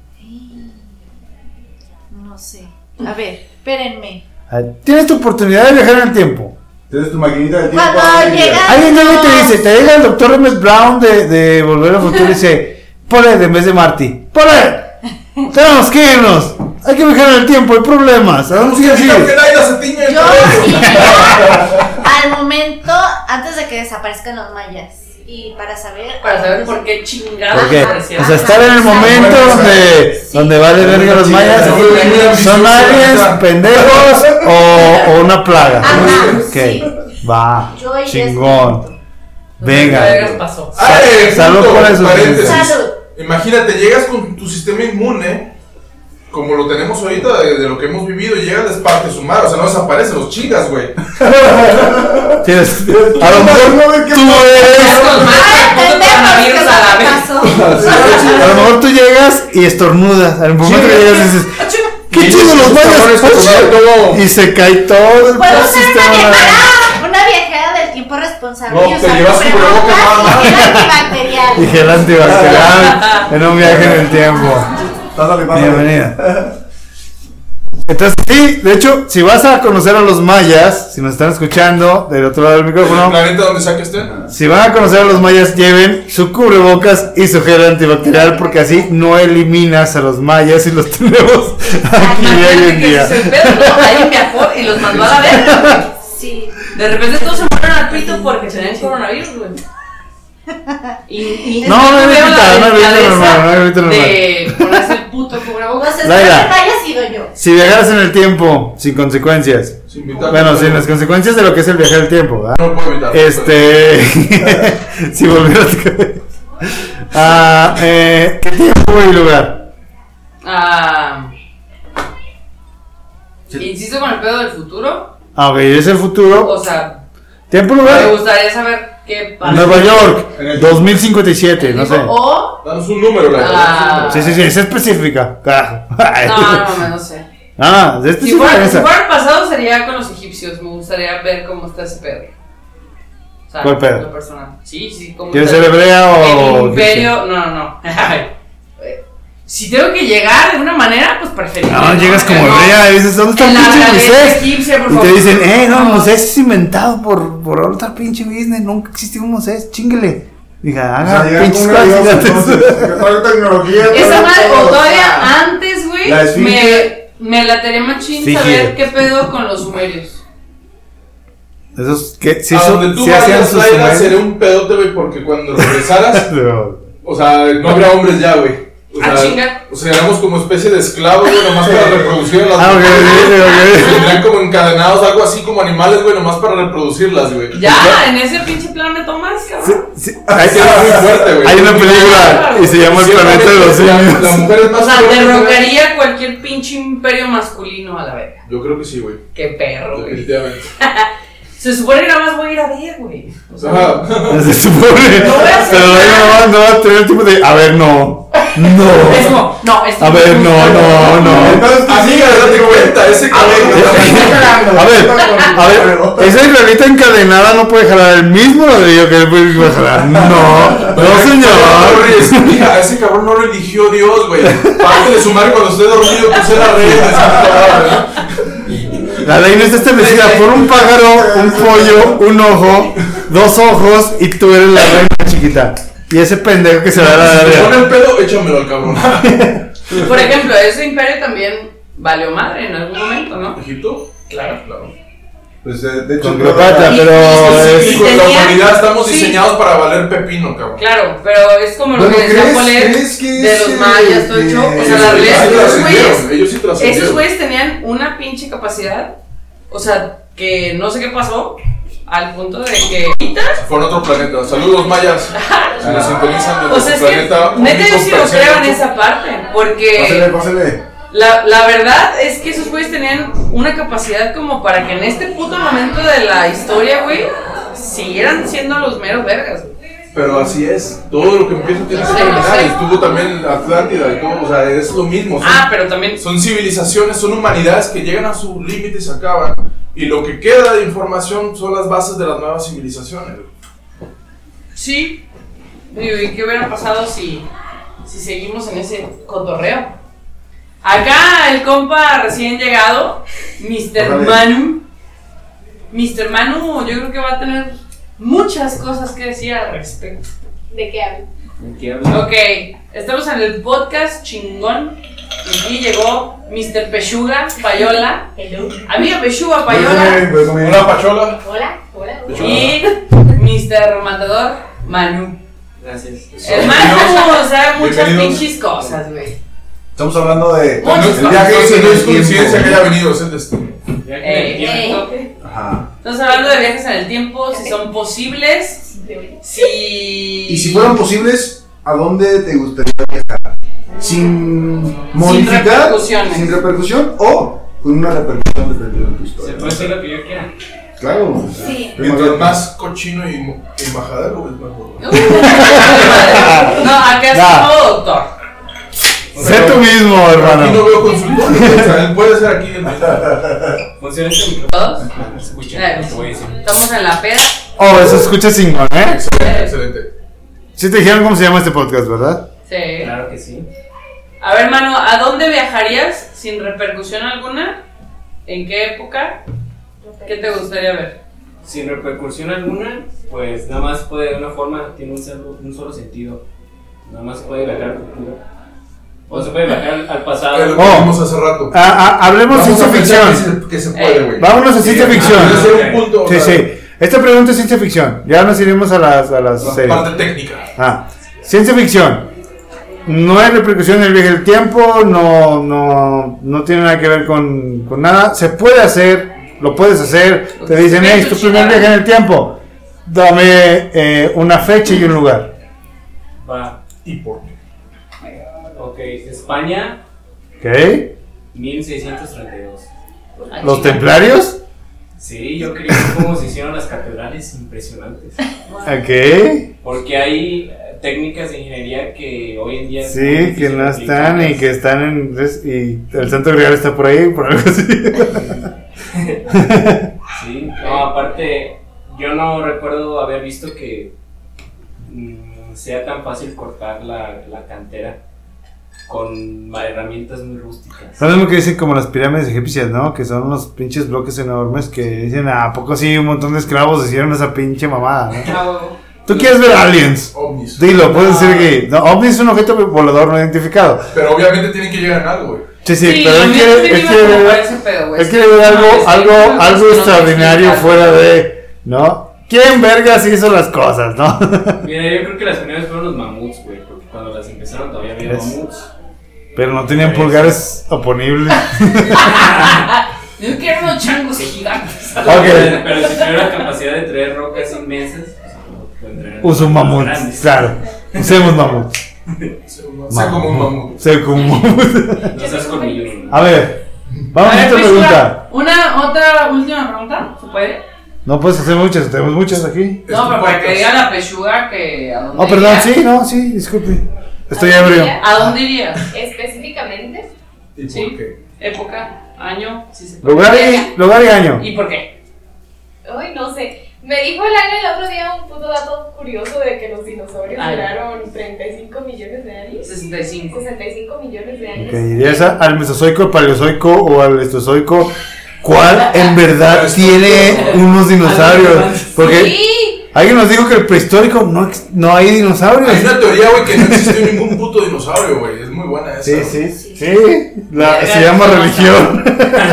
Speaker 6: No sé. A ver, espérenme.
Speaker 2: Tienes tu oportunidad de viajar en el tiempo.
Speaker 3: Tienes tu maquinita del tiempo.
Speaker 6: Cuando llega-
Speaker 2: Alguien llega y te dice, te llega el doctor Emmett Brown de Volver al Futuro y dice, Paulette en vez de Marty. Paulette, tenemos que irnos. Hay que viajar en el tiempo, hay problemas. ¿A dónde quieres ir?
Speaker 7: Que Laila se tiñe el
Speaker 6: Yo
Speaker 7: cabello.
Speaker 6: iría al momento antes de que desaparezcan los mayas. Y para saber
Speaker 5: Por qué chingadas
Speaker 2: ¿Por qué?
Speaker 5: aparecieron.
Speaker 2: O sea, estar en el momento donde vale verga los mayas. ¿Son aliens, pendejos o una plaga?
Speaker 6: Ajá,
Speaker 2: Ok,
Speaker 6: sí.
Speaker 2: va,
Speaker 6: Yo iría
Speaker 2: chingón.
Speaker 5: Lo que vergas
Speaker 2: Venga.
Speaker 5: pasó.
Speaker 2: Salud
Speaker 7: punto,
Speaker 2: por eso.
Speaker 7: paréntesis.
Speaker 6: Salud.
Speaker 7: Imagínate, llegas con tu sistema inmune, como lo tenemos ahorita de lo que hemos vivido, y llegas, les partes su madre, o sea, no desaparecen, los chingas, güey.
Speaker 2: Tienes, a lo mejor tú eres,
Speaker 5: Coronavirus a la vez.
Speaker 2: a lo mejor tú llegas y estornudas. Al momento que llegas dices, ¿qué chido los mayas? Y se cae todo el
Speaker 6: Puedo ser
Speaker 2: sistema.
Speaker 6: una viajera del tiempo responsable.
Speaker 7: No,
Speaker 6: y
Speaker 7: te
Speaker 6: usar
Speaker 7: llevas tu cubrebocas nada más.
Speaker 6: y gel antibacterial.
Speaker 2: Y gel antibacterial en un viaje en el tiempo.
Speaker 3: Pásale.
Speaker 2: Bienvenida. Entonces, sí, de hecho, si vas a conocer a los mayas, si nos están escuchando del otro lado del
Speaker 7: ¿El
Speaker 2: micrófono,
Speaker 7: planeta donde sea que estén?
Speaker 2: si van a conocer a los mayas, lleven su cubrebocas y su gel antibacterial, porque así no eliminas a los mayas y los tenemos aquí hoy
Speaker 5: Imagínate
Speaker 2: en
Speaker 5: que
Speaker 2: día.
Speaker 5: ese es el pedo, ¿no? Alguien viajó y los mandó a la verga, güey.
Speaker 6: Sí.
Speaker 5: De repente todos se mueren al pito porque tenían coronavirus, güey. Y
Speaker 2: No, no,
Speaker 5: veo
Speaker 2: no,
Speaker 5: la
Speaker 2: no, no,
Speaker 5: delicadeza
Speaker 2: no,
Speaker 5: de ponerse el puto cubrebocas.
Speaker 6: Pues
Speaker 2: Laila.
Speaker 6: espero que no haya sido yo.
Speaker 2: Si viajaras en el tiempo sin consecuencias,
Speaker 7: Sin invitar.
Speaker 2: bueno, sin las consecuencias de lo que es el viajar en el tiempo, ¿verdad?
Speaker 7: No lo puedo evitar.
Speaker 2: Si volvieras ¿qué tiempo y lugar?
Speaker 5: Insisto con el pedo del futuro.
Speaker 2: Ok, es el futuro.
Speaker 5: O sea,
Speaker 2: Tiempo y
Speaker 5: me
Speaker 2: lugar.
Speaker 5: gustaría saber qué pasa.
Speaker 2: Nueva York, 2057, no sé.
Speaker 5: O.
Speaker 7: Danos un número, la
Speaker 2: Sí, es específica. Carajo.
Speaker 5: No sé.
Speaker 2: Es
Speaker 5: Si
Speaker 2: específica
Speaker 5: fuera
Speaker 2: esa.
Speaker 5: el pasado sería con los egipcios. Me gustaría ver cómo está ese pedo. O sea,
Speaker 2: ¿Cuál pedo?
Speaker 5: lo personal. Sí, cómo
Speaker 2: ¿Quieres
Speaker 5: está
Speaker 2: ser hebrea o
Speaker 5: el imperio? No. Si tengo que llegar de una manera, pues preferible.
Speaker 2: No, llegas como hebrea y dices, ¿dónde está el
Speaker 5: En la
Speaker 2: pinche
Speaker 5: realeza
Speaker 2: Moisés?
Speaker 5: egipcia, por
Speaker 2: Y te
Speaker 5: favor.
Speaker 2: dicen, no, Moisés es inventado por otra pinche business, nunca existió un Moisés, chinguele. Diga, haga pinches cosas.
Speaker 3: Tecnología.
Speaker 5: Esa madre, o
Speaker 3: todo,
Speaker 5: todavía antes, güey,
Speaker 3: La esfinge.
Speaker 5: me latería machín
Speaker 2: Sí,
Speaker 5: saber
Speaker 2: sí.
Speaker 5: qué pedo con los sumerios.
Speaker 2: Esos que sí
Speaker 7: a
Speaker 2: son,
Speaker 7: donde tú
Speaker 2: sí hacían
Speaker 7: vayas,
Speaker 2: sus
Speaker 7: Laila,
Speaker 2: sumerios.
Speaker 7: sería un pedote, güey, porque cuando regresaras,
Speaker 2: Pero-
Speaker 7: o sea, no habría hombres ya, güey.
Speaker 5: Chinga.
Speaker 7: O sea, éramos como especie de esclavos, güey, nomás para reproducir a las
Speaker 2: Ok,
Speaker 7: mujeres.
Speaker 2: ok.
Speaker 7: Tendrían como encadenados, algo así como animales, güey, nomás para reproducirlas, güey.
Speaker 5: Ya, en ese pinche plan me tomas, cabrón.
Speaker 2: Sí,
Speaker 7: Hay que ser muy fuerte, güey.
Speaker 2: hay una película y se llama El planeta de los
Speaker 7: La
Speaker 2: simios.
Speaker 7: mujer es más
Speaker 5: O sea,
Speaker 7: fuerte, güey.
Speaker 5: derrocaría cualquier pinche imperio masculino a la verga.
Speaker 7: Yo creo que sí, güey.
Speaker 5: Qué perro, güey.
Speaker 7: Definitivamente.
Speaker 5: Se supone que nada más voy a ir a ver, güey. O sea,
Speaker 7: Ajá.
Speaker 2: Se supone.
Speaker 5: No voy a hacer
Speaker 2: Pero
Speaker 5: nada.
Speaker 2: no va a tener tipo de, a ver, no.
Speaker 5: es como, no, esto
Speaker 2: A
Speaker 5: no
Speaker 2: ver,
Speaker 5: me gusta,
Speaker 2: no.
Speaker 3: Entonces,
Speaker 7: Amiga, date cuenta, ese cabrón.
Speaker 2: A ver, esa israelita encadenada no puede jalar el mismo ladrillo que él puede jalar. No, señor.
Speaker 7: Mija, ese cabrón no lo eligió Dios, güey. Parte de su madre cuando esté dormido, puse la red.
Speaker 2: La ley no está establecida por un pájaro, un pollo, un ojo, dos ojos y tú eres la reina chiquita. Y ese pendejo que se va a la
Speaker 7: Si te pone
Speaker 2: verga.
Speaker 7: el pedo, échamelo al cabrón.
Speaker 5: Por ejemplo, ese imperio también valió madre en algún momento, ¿no?
Speaker 7: ¿Egipto?
Speaker 5: Claro.
Speaker 3: Pues de hecho,
Speaker 2: Con Cleopatra,
Speaker 5: Y-
Speaker 2: pero
Speaker 5: y-
Speaker 2: es.
Speaker 5: y-
Speaker 7: Con la
Speaker 5: tenía-
Speaker 7: humanidad estamos
Speaker 5: sí.
Speaker 7: diseñados para valer pepino, cabrón.
Speaker 5: Claro, pero es como lo
Speaker 3: Bueno,
Speaker 5: que decía
Speaker 3: ¿crees
Speaker 5: Poler
Speaker 3: que
Speaker 5: de los mayas, todo el show. O sea, la realidad es que esos güeyes,
Speaker 7: Ellos sí trascendieron.
Speaker 5: esos güeyes tenían una pinche capacidad, o sea, que no sé qué pasó, al punto de que ahorita,
Speaker 7: Fueron otro planeta. Saludos, mayas. Si nos sintonizan de
Speaker 5: o sea, es
Speaker 7: nuestro
Speaker 5: que
Speaker 7: planeta.
Speaker 5: neta yo sí lo
Speaker 7: único
Speaker 5: creo en
Speaker 7: presente.
Speaker 5: esa parte, porque
Speaker 3: Pásale.
Speaker 5: la verdad es que esos güeyes tenían una capacidad como para que en este puto momento de la historia, güey, siguieran siendo los meros vergas, güey.
Speaker 7: Pero así es, todo lo que empieza tiene que
Speaker 5: Sí,
Speaker 7: terminar.
Speaker 5: sí.
Speaker 7: Estuvo también Atlántida y todo, o sea, es lo mismo. Son,
Speaker 5: Pero también
Speaker 7: son civilizaciones, son humanidades que llegan a su límite y se acaban. Y lo que queda de información son las bases de las nuevas civilizaciones.
Speaker 5: sí. Digo, ¿y qué hubiera pasado si seguimos en ese cotorreo? Acá el compa recién llegado, Mr. Manu. Mr. Manu, yo creo que va a tener muchas cosas que decir al respecto.
Speaker 6: ¿De qué hablo?
Speaker 5: Ok, estamos en el podcast chingón. Y aquí llegó Mr. Pechuga Payola.
Speaker 6: Hello.
Speaker 5: Amiga Pechuga Payola.
Speaker 7: Una pachola.
Speaker 6: Hola.
Speaker 5: Y Mr. Matador Manu.
Speaker 4: Gracias.
Speaker 5: El Manu sabe muchas
Speaker 7: Bienvenidos.
Speaker 5: pinches cosas, güey.
Speaker 3: Estamos hablando de
Speaker 5: Muchas
Speaker 3: el
Speaker 5: cosas.
Speaker 3: viaje
Speaker 7: Entonces
Speaker 3: en
Speaker 7: no
Speaker 3: el
Speaker 7: es coincidencia que
Speaker 3: tiempo.
Speaker 7: haya venido, es el destino.
Speaker 3: Ajá.
Speaker 5: Estamos hablando de viajes en el tiempo, si son posibles, si...
Speaker 3: Y si fueran posibles, ¿a dónde te gustaría viajar? Sin modificar,
Speaker 5: repercusiones.
Speaker 3: sin repercusión o con una repercusión dependiendo de tu
Speaker 4: Se
Speaker 3: historia.
Speaker 4: puede hacer lo que yo quiera.
Speaker 3: Claro. o sea,
Speaker 6: Sí.
Speaker 7: Mientras más cochino y majadero, es mejor.
Speaker 5: No, acá es
Speaker 2: Nah.
Speaker 5: como doctor.
Speaker 2: Sé tú mismo,
Speaker 7: Aquí no
Speaker 2: hermano.
Speaker 7: veo consultorio, o sea, él puede ser aquí el
Speaker 4: ¿Funciona este micrófono?
Speaker 5: ¿Todos?
Speaker 4: Se escucha, te voy a decir.
Speaker 5: Estamos en la peda.
Speaker 2: Oh, eso escucha chingón, ¿eh?
Speaker 7: Excelente, excelente.
Speaker 2: Sí te dijeron cómo se llama este podcast, ¿verdad?
Speaker 5: Sí.
Speaker 4: Claro que sí.
Speaker 5: A ver, mano, ¿a dónde viajarías sin repercusión alguna, ¿en qué época? ¿Qué te gustaría ver?
Speaker 8: Sin repercusión alguna, pues nada más puede de una forma, tiene un solo sentido. Nada más puede viajar al futuro. O se puede viajar al pasado.
Speaker 7: Lo que vimos hace rato.
Speaker 2: Hablemos de
Speaker 7: Vamos
Speaker 2: ciencia
Speaker 7: a pensar
Speaker 2: ficción.
Speaker 7: que se puede, güey.
Speaker 2: Vámonos a ciencia ficción.
Speaker 7: Puede ser un punto.
Speaker 2: Sí, sí. Esta pregunta es ciencia ficción. Ya nos iremos a las
Speaker 7: La
Speaker 2: series.
Speaker 7: parte técnica.
Speaker 2: Ciencia ficción. No hay repercusión en el viaje del tiempo. No tiene nada que ver con nada. Se puede hacer. Lo puedes hacer. Te dicen, es tu primer viaje en el tiempo. Dame una fecha y un lugar.
Speaker 8: Va.
Speaker 7: ¿Y por qué?
Speaker 8: Ok, España,
Speaker 2: ¿Ok?
Speaker 8: 1632.
Speaker 2: ¿Los templarios?
Speaker 8: Sí, yo creo que cómo se hicieron las catedrales impresionantes.
Speaker 2: ¿Ok?
Speaker 8: Porque hay técnicas de ingeniería que hoy en día...
Speaker 2: Sí, que no están y que están en... Y el Santo Grial está por ahí, por algo así.
Speaker 8: Sí, no, aparte, yo no recuerdo haber visto que sea tan fácil cortar la cantera con herramientas muy rústicas.
Speaker 2: Lo mismo que dicen como las pirámides egipcias, ¿no? Que son unos pinches bloques enormes que dicen, ¿a poco sí un montón de esclavos hicieron esa pinche mamada, ¿no? ¿Tú quieres ver aliens?
Speaker 7: Ovnis.
Speaker 2: Dilo, puedes decir que... No, ovni es un objeto volador no identificado.
Speaker 7: Pero obviamente tienen que llegar en algo, güey.
Speaker 2: Sí, pero él quiere ver algo extraordinario fuera de... ¿No? ¿Quién vergas hizo las cosas, no?
Speaker 8: Mira, yo creo que las primeras fueron los mamuts, güey, porque cuando las empezaron todavía había mamuts.
Speaker 2: Pero no tenían pulgares oponibles.
Speaker 5: Yo quiero unos changos gigantes.
Speaker 8: Pero si tuviera la capacidad de traer rocas inmensas,
Speaker 2: uso un mamut, claro. Usemos mamut.
Speaker 7: Sé como un mamut.
Speaker 2: Sé como un mamut.
Speaker 8: No seas colmilludo.
Speaker 2: A ver, vamos a esta pregunta.
Speaker 5: Otra última pregunta, ¿se puede?
Speaker 2: No puedes hacer muchas, tenemos muchas aquí.
Speaker 5: No, pero para que diga la pechuga que a dónde
Speaker 2: perdón,
Speaker 5: iría.
Speaker 2: sí, disculpe. Estoy ebrio.
Speaker 5: ¿A dónde irías?
Speaker 6: Específicamente.
Speaker 7: ¿Y
Speaker 5: Sí.
Speaker 7: por qué?
Speaker 5: Época, año, si se puede.
Speaker 2: Lugar y año.
Speaker 5: ¿Y por qué?
Speaker 6: Ay, no sé. Me dijo el Ángel el otro día un puto dato curioso de que los dinosaurios duraron 35 millones de años.
Speaker 5: 65.
Speaker 6: 65 millones de años.
Speaker 2: ¿Irías al Mesozoico, Paleozoico o al Estozoico? ¿Cuál en verdad tiene unos dinosaurios? Porque
Speaker 6: Sí.
Speaker 2: alguien nos dijo que el prehistórico no hay dinosaurios.
Speaker 7: Hay una teoría, güey, que no existió ningún puto dinosaurio, güey. Es muy buena esa.
Speaker 2: Sí. Se llama religión.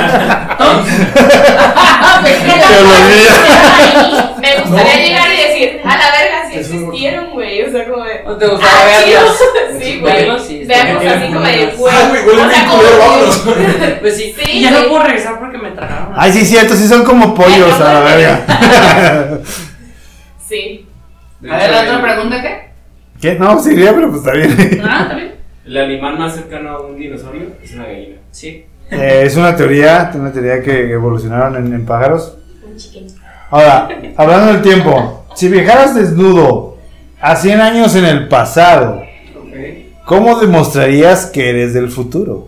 Speaker 2: Teología.
Speaker 6: Me gustaría llegar y decir, a la verga, si existieron, güey. O sea, como de.
Speaker 5: ¿O te gustaría verlos?
Speaker 6: Sí, güey.
Speaker 5: Verlos, sí.
Speaker 6: Veamos así como de, güey.
Speaker 7: Ay, güey, huele
Speaker 6: O sea,
Speaker 7: bien
Speaker 6: como-
Speaker 7: culero, vámonos.
Speaker 5: Pues sí.
Speaker 6: Sí,
Speaker 5: Ya no
Speaker 6: güey.
Speaker 5: puedo regresar porque me tragaron.
Speaker 2: Ay, sí, cierto, sí son como pollos a la verga.
Speaker 6: Sí.
Speaker 5: A ver, la otra pregunta, ¿qué?
Speaker 2: ¿Qué? No, sí iría, pero pues está bien.
Speaker 5: Ah, ¿está bien?
Speaker 8: El animal más cercano a un dinosaurio es una gallina.
Speaker 5: Sí.
Speaker 2: Es una teoría que evolucionaron en pájaros.
Speaker 6: Un chiquín.
Speaker 2: Ahora, hablando del tiempo, si viajaras desnudo a 100 años en el pasado, ¿cómo demostrarías que eres del futuro?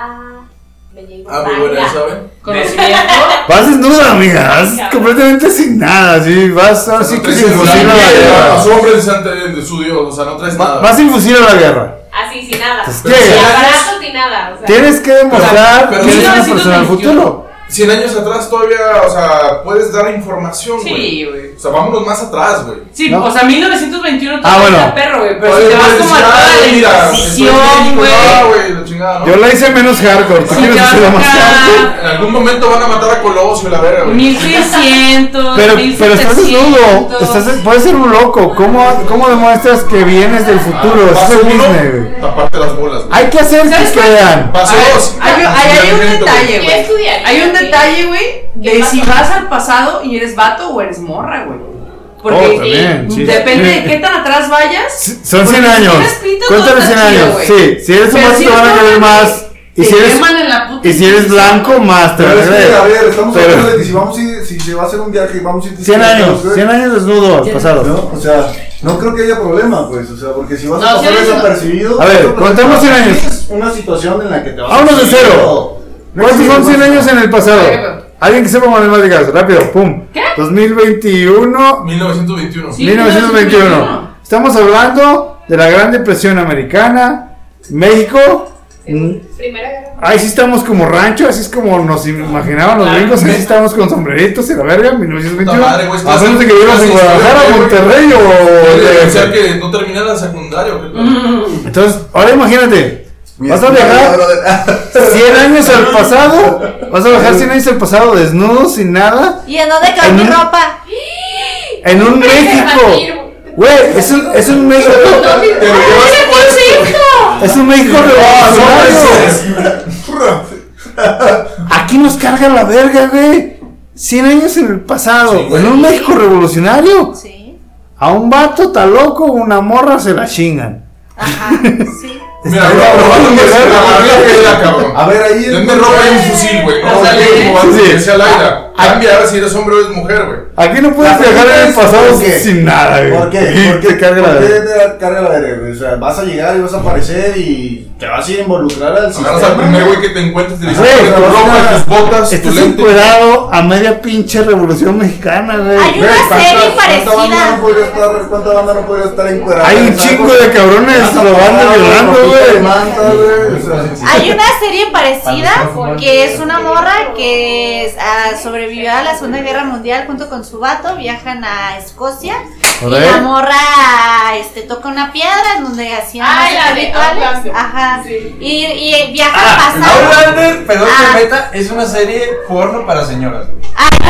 Speaker 6: Me llegó.
Speaker 7: Muy buena esa, güey.
Speaker 5: Conocimiento.
Speaker 2: Vas desnudo, amiga, vas completamente sin nada, ¿sí? Vas ahora sí que sin fusil a la guerra.
Speaker 7: Los hombres antes de su Dios, o sea, no traes nada.
Speaker 2: Vas sin fusil a la guerra.
Speaker 6: Así, sin nada.
Speaker 2: Pues,
Speaker 6: Sin
Speaker 2: ¿qué?
Speaker 6: aparatos ni nada. O sea.
Speaker 2: Tienes que demostrar
Speaker 7: Pero
Speaker 2: que eres una
Speaker 5: 1921.
Speaker 2: persona del futuro.
Speaker 7: 100 años atrás todavía, o sea, puedes dar información, güey.
Speaker 5: Sí, güey.
Speaker 7: O sea, vámonos más atrás, güey.
Speaker 5: Sí,
Speaker 2: ¿No?
Speaker 5: o sea, 1921
Speaker 2: Ah,
Speaker 5: todavía
Speaker 2: bueno.
Speaker 5: está perro, güey. Pero
Speaker 7: Todavía
Speaker 5: si te vas
Speaker 7: puedes
Speaker 5: como a
Speaker 7: decir,
Speaker 5: toda la
Speaker 7: mira,
Speaker 5: Inquisición,
Speaker 7: estoy en México,
Speaker 5: güey.
Speaker 7: güey, la chingada, ¿no?
Speaker 2: Yo la hice menos hardcore, ¿tú
Speaker 5: Si
Speaker 2: quieres
Speaker 5: te vas
Speaker 2: hacerla más hardcore?
Speaker 5: acá,
Speaker 7: En algún momento van a matar a Colosio, la verga, güey.
Speaker 5: 1600,
Speaker 2: Pero estás desnudo,
Speaker 5: 1700.
Speaker 2: puedes ser un loco. ¿Cómo demuestras que vienes del futuro? Eso es
Speaker 7: Paso
Speaker 2: el
Speaker 7: uno,
Speaker 2: Disney, güey.
Speaker 7: taparte las bolas, güey.
Speaker 2: Hay que hacer
Speaker 5: ¿Sabes
Speaker 2: que
Speaker 5: cuál?
Speaker 2: crean.
Speaker 7: Paso dos.
Speaker 5: Hay un detalle,
Speaker 6: Yo
Speaker 5: güey.
Speaker 6: estudiaría.
Speaker 5: Hay un
Speaker 6: también.
Speaker 5: detalle, güey,
Speaker 6: ¿Qué
Speaker 5: de
Speaker 6: pasó?
Speaker 5: si vas al pasado y eres vato o eres morra, güey. Porque
Speaker 2: Oh, también, sí.
Speaker 5: depende de qué tan atrás vayas.
Speaker 2: Son 100
Speaker 5: Porque si
Speaker 2: años.
Speaker 5: tienes pito,
Speaker 2: Cuéntale
Speaker 5: todo
Speaker 2: 100
Speaker 5: está chido,
Speaker 2: años.
Speaker 5: güey.
Speaker 2: Sí, si eres un
Speaker 5: Pero
Speaker 2: vato
Speaker 5: si
Speaker 2: te van a
Speaker 5: eres
Speaker 2: querer
Speaker 5: morra,
Speaker 2: más. Y
Speaker 5: te
Speaker 2: si eres,
Speaker 5: queman en la puta
Speaker 2: y si eres
Speaker 5: Inquisición.
Speaker 2: blanco, más te van
Speaker 3: Pero
Speaker 2: a
Speaker 3: es que, a
Speaker 2: querer.
Speaker 3: ver, estamos
Speaker 2: Pero-
Speaker 3: hablando de que si se va a hacer un viaje, vamos a ir
Speaker 2: 100 años,
Speaker 3: güey.
Speaker 2: 100 años desnudo, pasados.
Speaker 3: ¿No? O sea, no creo que haya problema, pues. O sea, porque si vas
Speaker 5: No,
Speaker 3: a pasar
Speaker 5: 100 años no.
Speaker 3: desapercibido.
Speaker 2: A ver,
Speaker 3: esto, pues,
Speaker 2: contamos 100 años.
Speaker 3: Es una situación en la que te vas
Speaker 2: Vámonos de cero. ¿Cuántos son 100 años en el pasado? Alguien que sepa matemáticas, rápido, pum.
Speaker 5: ¿Qué?
Speaker 2: 2021,
Speaker 7: 1921.
Speaker 5: Sí.
Speaker 2: 1921. Estamos hablando de la Gran Depresión Americana, México
Speaker 6: Primera guerra.
Speaker 2: Ahí sí estamos como rancho, así es como nos imaginaban los gringos, así estamos con sombreritos y la verga, 1921.
Speaker 7: Puta madre, güey,
Speaker 2: A menos de que vivas en Guadalajara, Monterrey
Speaker 7: O sea
Speaker 2: o...
Speaker 7: que no terminé la secundaria, ¿o qué?
Speaker 2: Entonces, ahora imagínate, vas a viajar 100 años al pasado, vas a viajar 100 años al pasado desnudo, sin nada,
Speaker 9: ¿Y en dónde quedó mi ropa?
Speaker 2: en un México. Güey, es un México. Es un México revolucionario. Aquí nos carga la verga, güey. 100 años en el pasado,
Speaker 7: Sí, güey.
Speaker 2: en un México revolucionario.
Speaker 9: Sí.
Speaker 2: A un vato tan loco, una morra se la chingan.
Speaker 9: Ajá, sí.
Speaker 7: Mira, robando que se la queda, cabrón.
Speaker 3: A ver, ahí.
Speaker 7: Denme ropa y un fusil, güey. No,
Speaker 5: Ándale.
Speaker 7: como antes
Speaker 2: Sí.
Speaker 7: que decía Laila. Cambia ahora si eres hombre o eres mujer, güey.
Speaker 2: Aquí no puedes viajar en el pasado
Speaker 3: ¿Por qué?
Speaker 2: sin nada, güey.
Speaker 3: ¿Por qué?
Speaker 2: Y
Speaker 3: ¿Por qué
Speaker 2: te carga la
Speaker 3: ¿Por qué
Speaker 2: verga.
Speaker 3: te carga la verga, güey? O sea, vas a llegar y vas a aparecer y te vas a ir a involucrar al sistema.
Speaker 7: Agarras al primer güey que te encuentres y le dices,
Speaker 2: Güey,
Speaker 7: "Ponte tu ropa, tus botas, tu
Speaker 2: Estás
Speaker 7: lente".
Speaker 2: encuerado a media pinche revolución mexicana, güey.
Speaker 9: Hay una serie parecida.
Speaker 3: ¿Cuánta banda no podría estar encuerada?
Speaker 2: Hay un chingo de cabrones robando y violando, güey.
Speaker 9: Hay una serie parecida que es una morra que sobrevivió a la Segunda Guerra Mundial junto con su vato, viajan a Escocia y
Speaker 2: Joder.
Speaker 9: la morra toca una piedra en donde hacían
Speaker 6: Ay, la de
Speaker 9: rituales.
Speaker 6: Outlander.
Speaker 9: Ajá.
Speaker 6: Sí.
Speaker 9: Y viaja al pasado.
Speaker 4: Outlander, perdón
Speaker 9: Ah.
Speaker 4: que meta, es una serie porno para señoras, güey.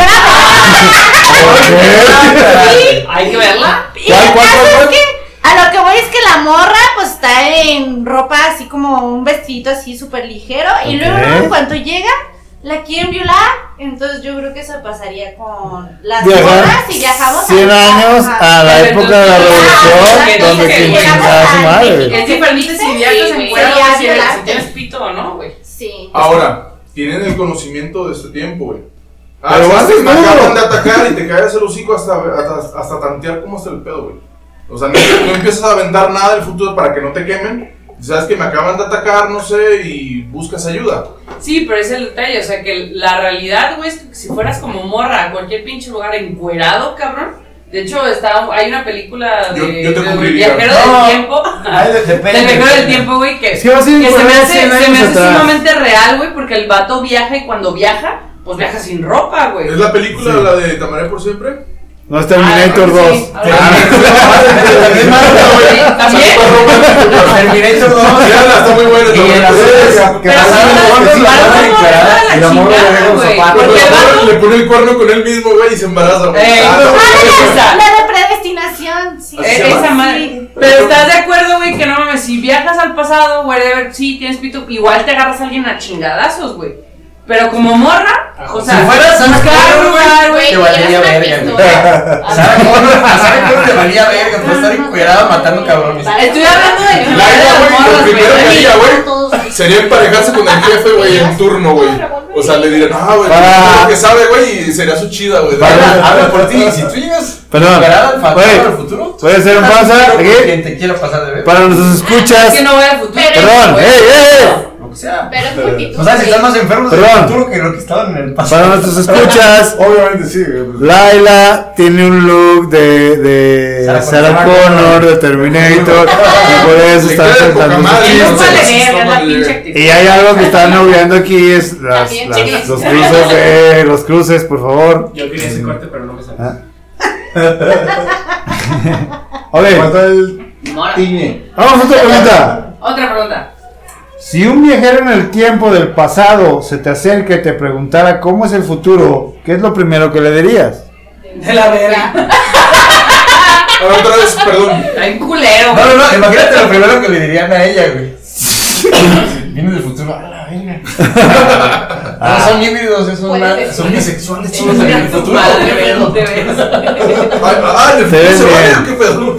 Speaker 9: Sí.
Speaker 5: Hay que verla.
Speaker 9: Y el caso es que a lo que voy es que la morra pues está en ropa así como un vestidito así súper ligero y luego en cuanto llega la quieren violar, entonces yo creo que eso pasaría con las morras y viajamos
Speaker 2: 100 años a la época de la revolución donde quien chingaba a su madre.
Speaker 5: Es diferente si viajas en
Speaker 9: Sí,
Speaker 5: fuera
Speaker 9: sería
Speaker 5: si
Speaker 9: violarte.
Speaker 5: tienes pito o no, güey.
Speaker 9: Sí.
Speaker 7: Ahora, tienen el conocimiento de este tiempo, güey.
Speaker 2: Pero vas
Speaker 7: me
Speaker 2: desnudo.
Speaker 7: acaban de atacar y te caes el hocico hasta tantear cómo está el pedo, güey. O sea, no empiezas a vendar nada del futuro para que no te quemen. Sabes que me acaban de atacar, no sé, y buscas ayuda.
Speaker 5: Sí, pero es el detalle, o sea que la realidad, güey, es que si fueras como morra a cualquier pinche lugar encuerado, cabrón. De hecho, hay una película de,
Speaker 7: Yo te
Speaker 5: del
Speaker 7: cubriría.
Speaker 5: viajero
Speaker 4: No.
Speaker 5: del tiempo.
Speaker 4: depende.
Speaker 5: Del viajero del tiempo, güey, que
Speaker 2: Es que vas a ir
Speaker 5: se me
Speaker 2: encuerado
Speaker 5: hace,
Speaker 2: 100
Speaker 5: se me
Speaker 2: años
Speaker 5: hace
Speaker 2: atrás.
Speaker 5: sumamente real, güey, porque el vato viaja y cuando viaja, pues viaja sin ropa, güey.
Speaker 7: ¿Es la película
Speaker 2: Sí.
Speaker 7: la de Te amaré por siempre?
Speaker 2: No es Terminator
Speaker 5: Ah,
Speaker 2: 2.
Speaker 5: sí.
Speaker 7: ¿También?
Speaker 4: Terminator 2.
Speaker 7: Está muy buena.
Speaker 4: Y en la serie que
Speaker 5: Pero
Speaker 4: pasaron
Speaker 5: sí,
Speaker 4: cuando
Speaker 5: sí,
Speaker 4: se la
Speaker 5: sí,
Speaker 4: van a
Speaker 5: sí,
Speaker 4: encarar
Speaker 5: sí,
Speaker 4: y la
Speaker 5: sí,
Speaker 4: morra
Speaker 5: sí,
Speaker 4: le deja un
Speaker 5: güey.
Speaker 4: zapato.
Speaker 5: Porque el vato-
Speaker 7: Le pone el cuerno con él mismo, güey, y se embaraza, güey.
Speaker 9: La de predestinación, sí.
Speaker 5: Esa
Speaker 9: Sí.
Speaker 5: madre. Pero estás de acuerdo, güey, que no mames, si viajas al pasado, güey, de ver, sí, tienes pito, igual te agarras a alguien a chingadazos, güey. Pero como morra, o sea,
Speaker 4: Si fueras a
Speaker 5: buscar
Speaker 4: Connor,
Speaker 5: lugar,
Speaker 4: güey,
Speaker 5: güey.
Speaker 4: te valdría verga, güey. Sarah Connor te valía verga por estar encuerada matando cabrones.
Speaker 5: Estoy hablando de que
Speaker 7: Laila, güey,
Speaker 5: morras,
Speaker 7: lo primero que haría, güey,
Speaker 9: Todos.
Speaker 7: sería emparejarse con el jefe, güey, en turno, güey. O sea, le dirían, ah, güey,
Speaker 2: Para-
Speaker 7: lo que sabe, güey, y sería su chida, güey.
Speaker 4: Habla por ti, si tú llegas
Speaker 2: Perdón.
Speaker 4: encuerada al
Speaker 2: Güey,
Speaker 4: pasado al futuro,
Speaker 2: puede ser un pasa,
Speaker 4: con
Speaker 2: ¿qué?
Speaker 4: quien te quiera pasar de ver.
Speaker 2: Para nuestros escuchas.
Speaker 5: Es que no voy al futuro.
Speaker 2: Perdón,
Speaker 5: güey.
Speaker 4: Lo que sea.
Speaker 6: Pero es multitud.
Speaker 4: O sea, si están más enfermos del
Speaker 2: Perdón.
Speaker 4: futuro que lo que estaban en el pasado.
Speaker 2: Para nuestros escuchas.
Speaker 3: Obviamente sí, güey.
Speaker 2: Laila tiene un look de
Speaker 4: Sarah
Speaker 2: Sarah
Speaker 4: Connor.
Speaker 2: Connor, de Terminator, y por eso
Speaker 7: Le
Speaker 2: está
Speaker 7: queda de poca
Speaker 2: sentando
Speaker 7: madre,
Speaker 5: Y
Speaker 2: sus
Speaker 5: no
Speaker 7: sé,
Speaker 5: vale
Speaker 7: sí,
Speaker 5: verga, es la
Speaker 7: sí,
Speaker 5: pinche
Speaker 7: sí.
Speaker 5: actitud.
Speaker 2: Y hay algo que están obviando aquí es
Speaker 6: También, chiquis.
Speaker 2: los cruces, por favor.
Speaker 8: Yo quería ese corte, pero no me salió.
Speaker 2: Ah. Ok,
Speaker 3: Falta el
Speaker 5: Mora.
Speaker 3: tiñe.
Speaker 2: vamos a otra pregunta.
Speaker 5: Otra pregunta.
Speaker 2: Si un viajero en el tiempo del pasado se te acerca y te preguntara cómo es el futuro, ¿qué es lo primero que le dirías?
Speaker 5: De la verga.
Speaker 7: A ver, otra vez, perdón.
Speaker 5: Está en culero,
Speaker 4: No,
Speaker 5: güey.
Speaker 4: no, no, imagínate lo primero que le dirían a ella, güey. Viene del futuro, a la verga. No son híbridos, son bisexuales, chicos, en el futuro.
Speaker 5: Madre,
Speaker 4: ¿qué pedo?
Speaker 5: de veras.
Speaker 7: ¿El
Speaker 2: Se ve
Speaker 7: futuro se vale
Speaker 2: bien.
Speaker 7: o qué pedo?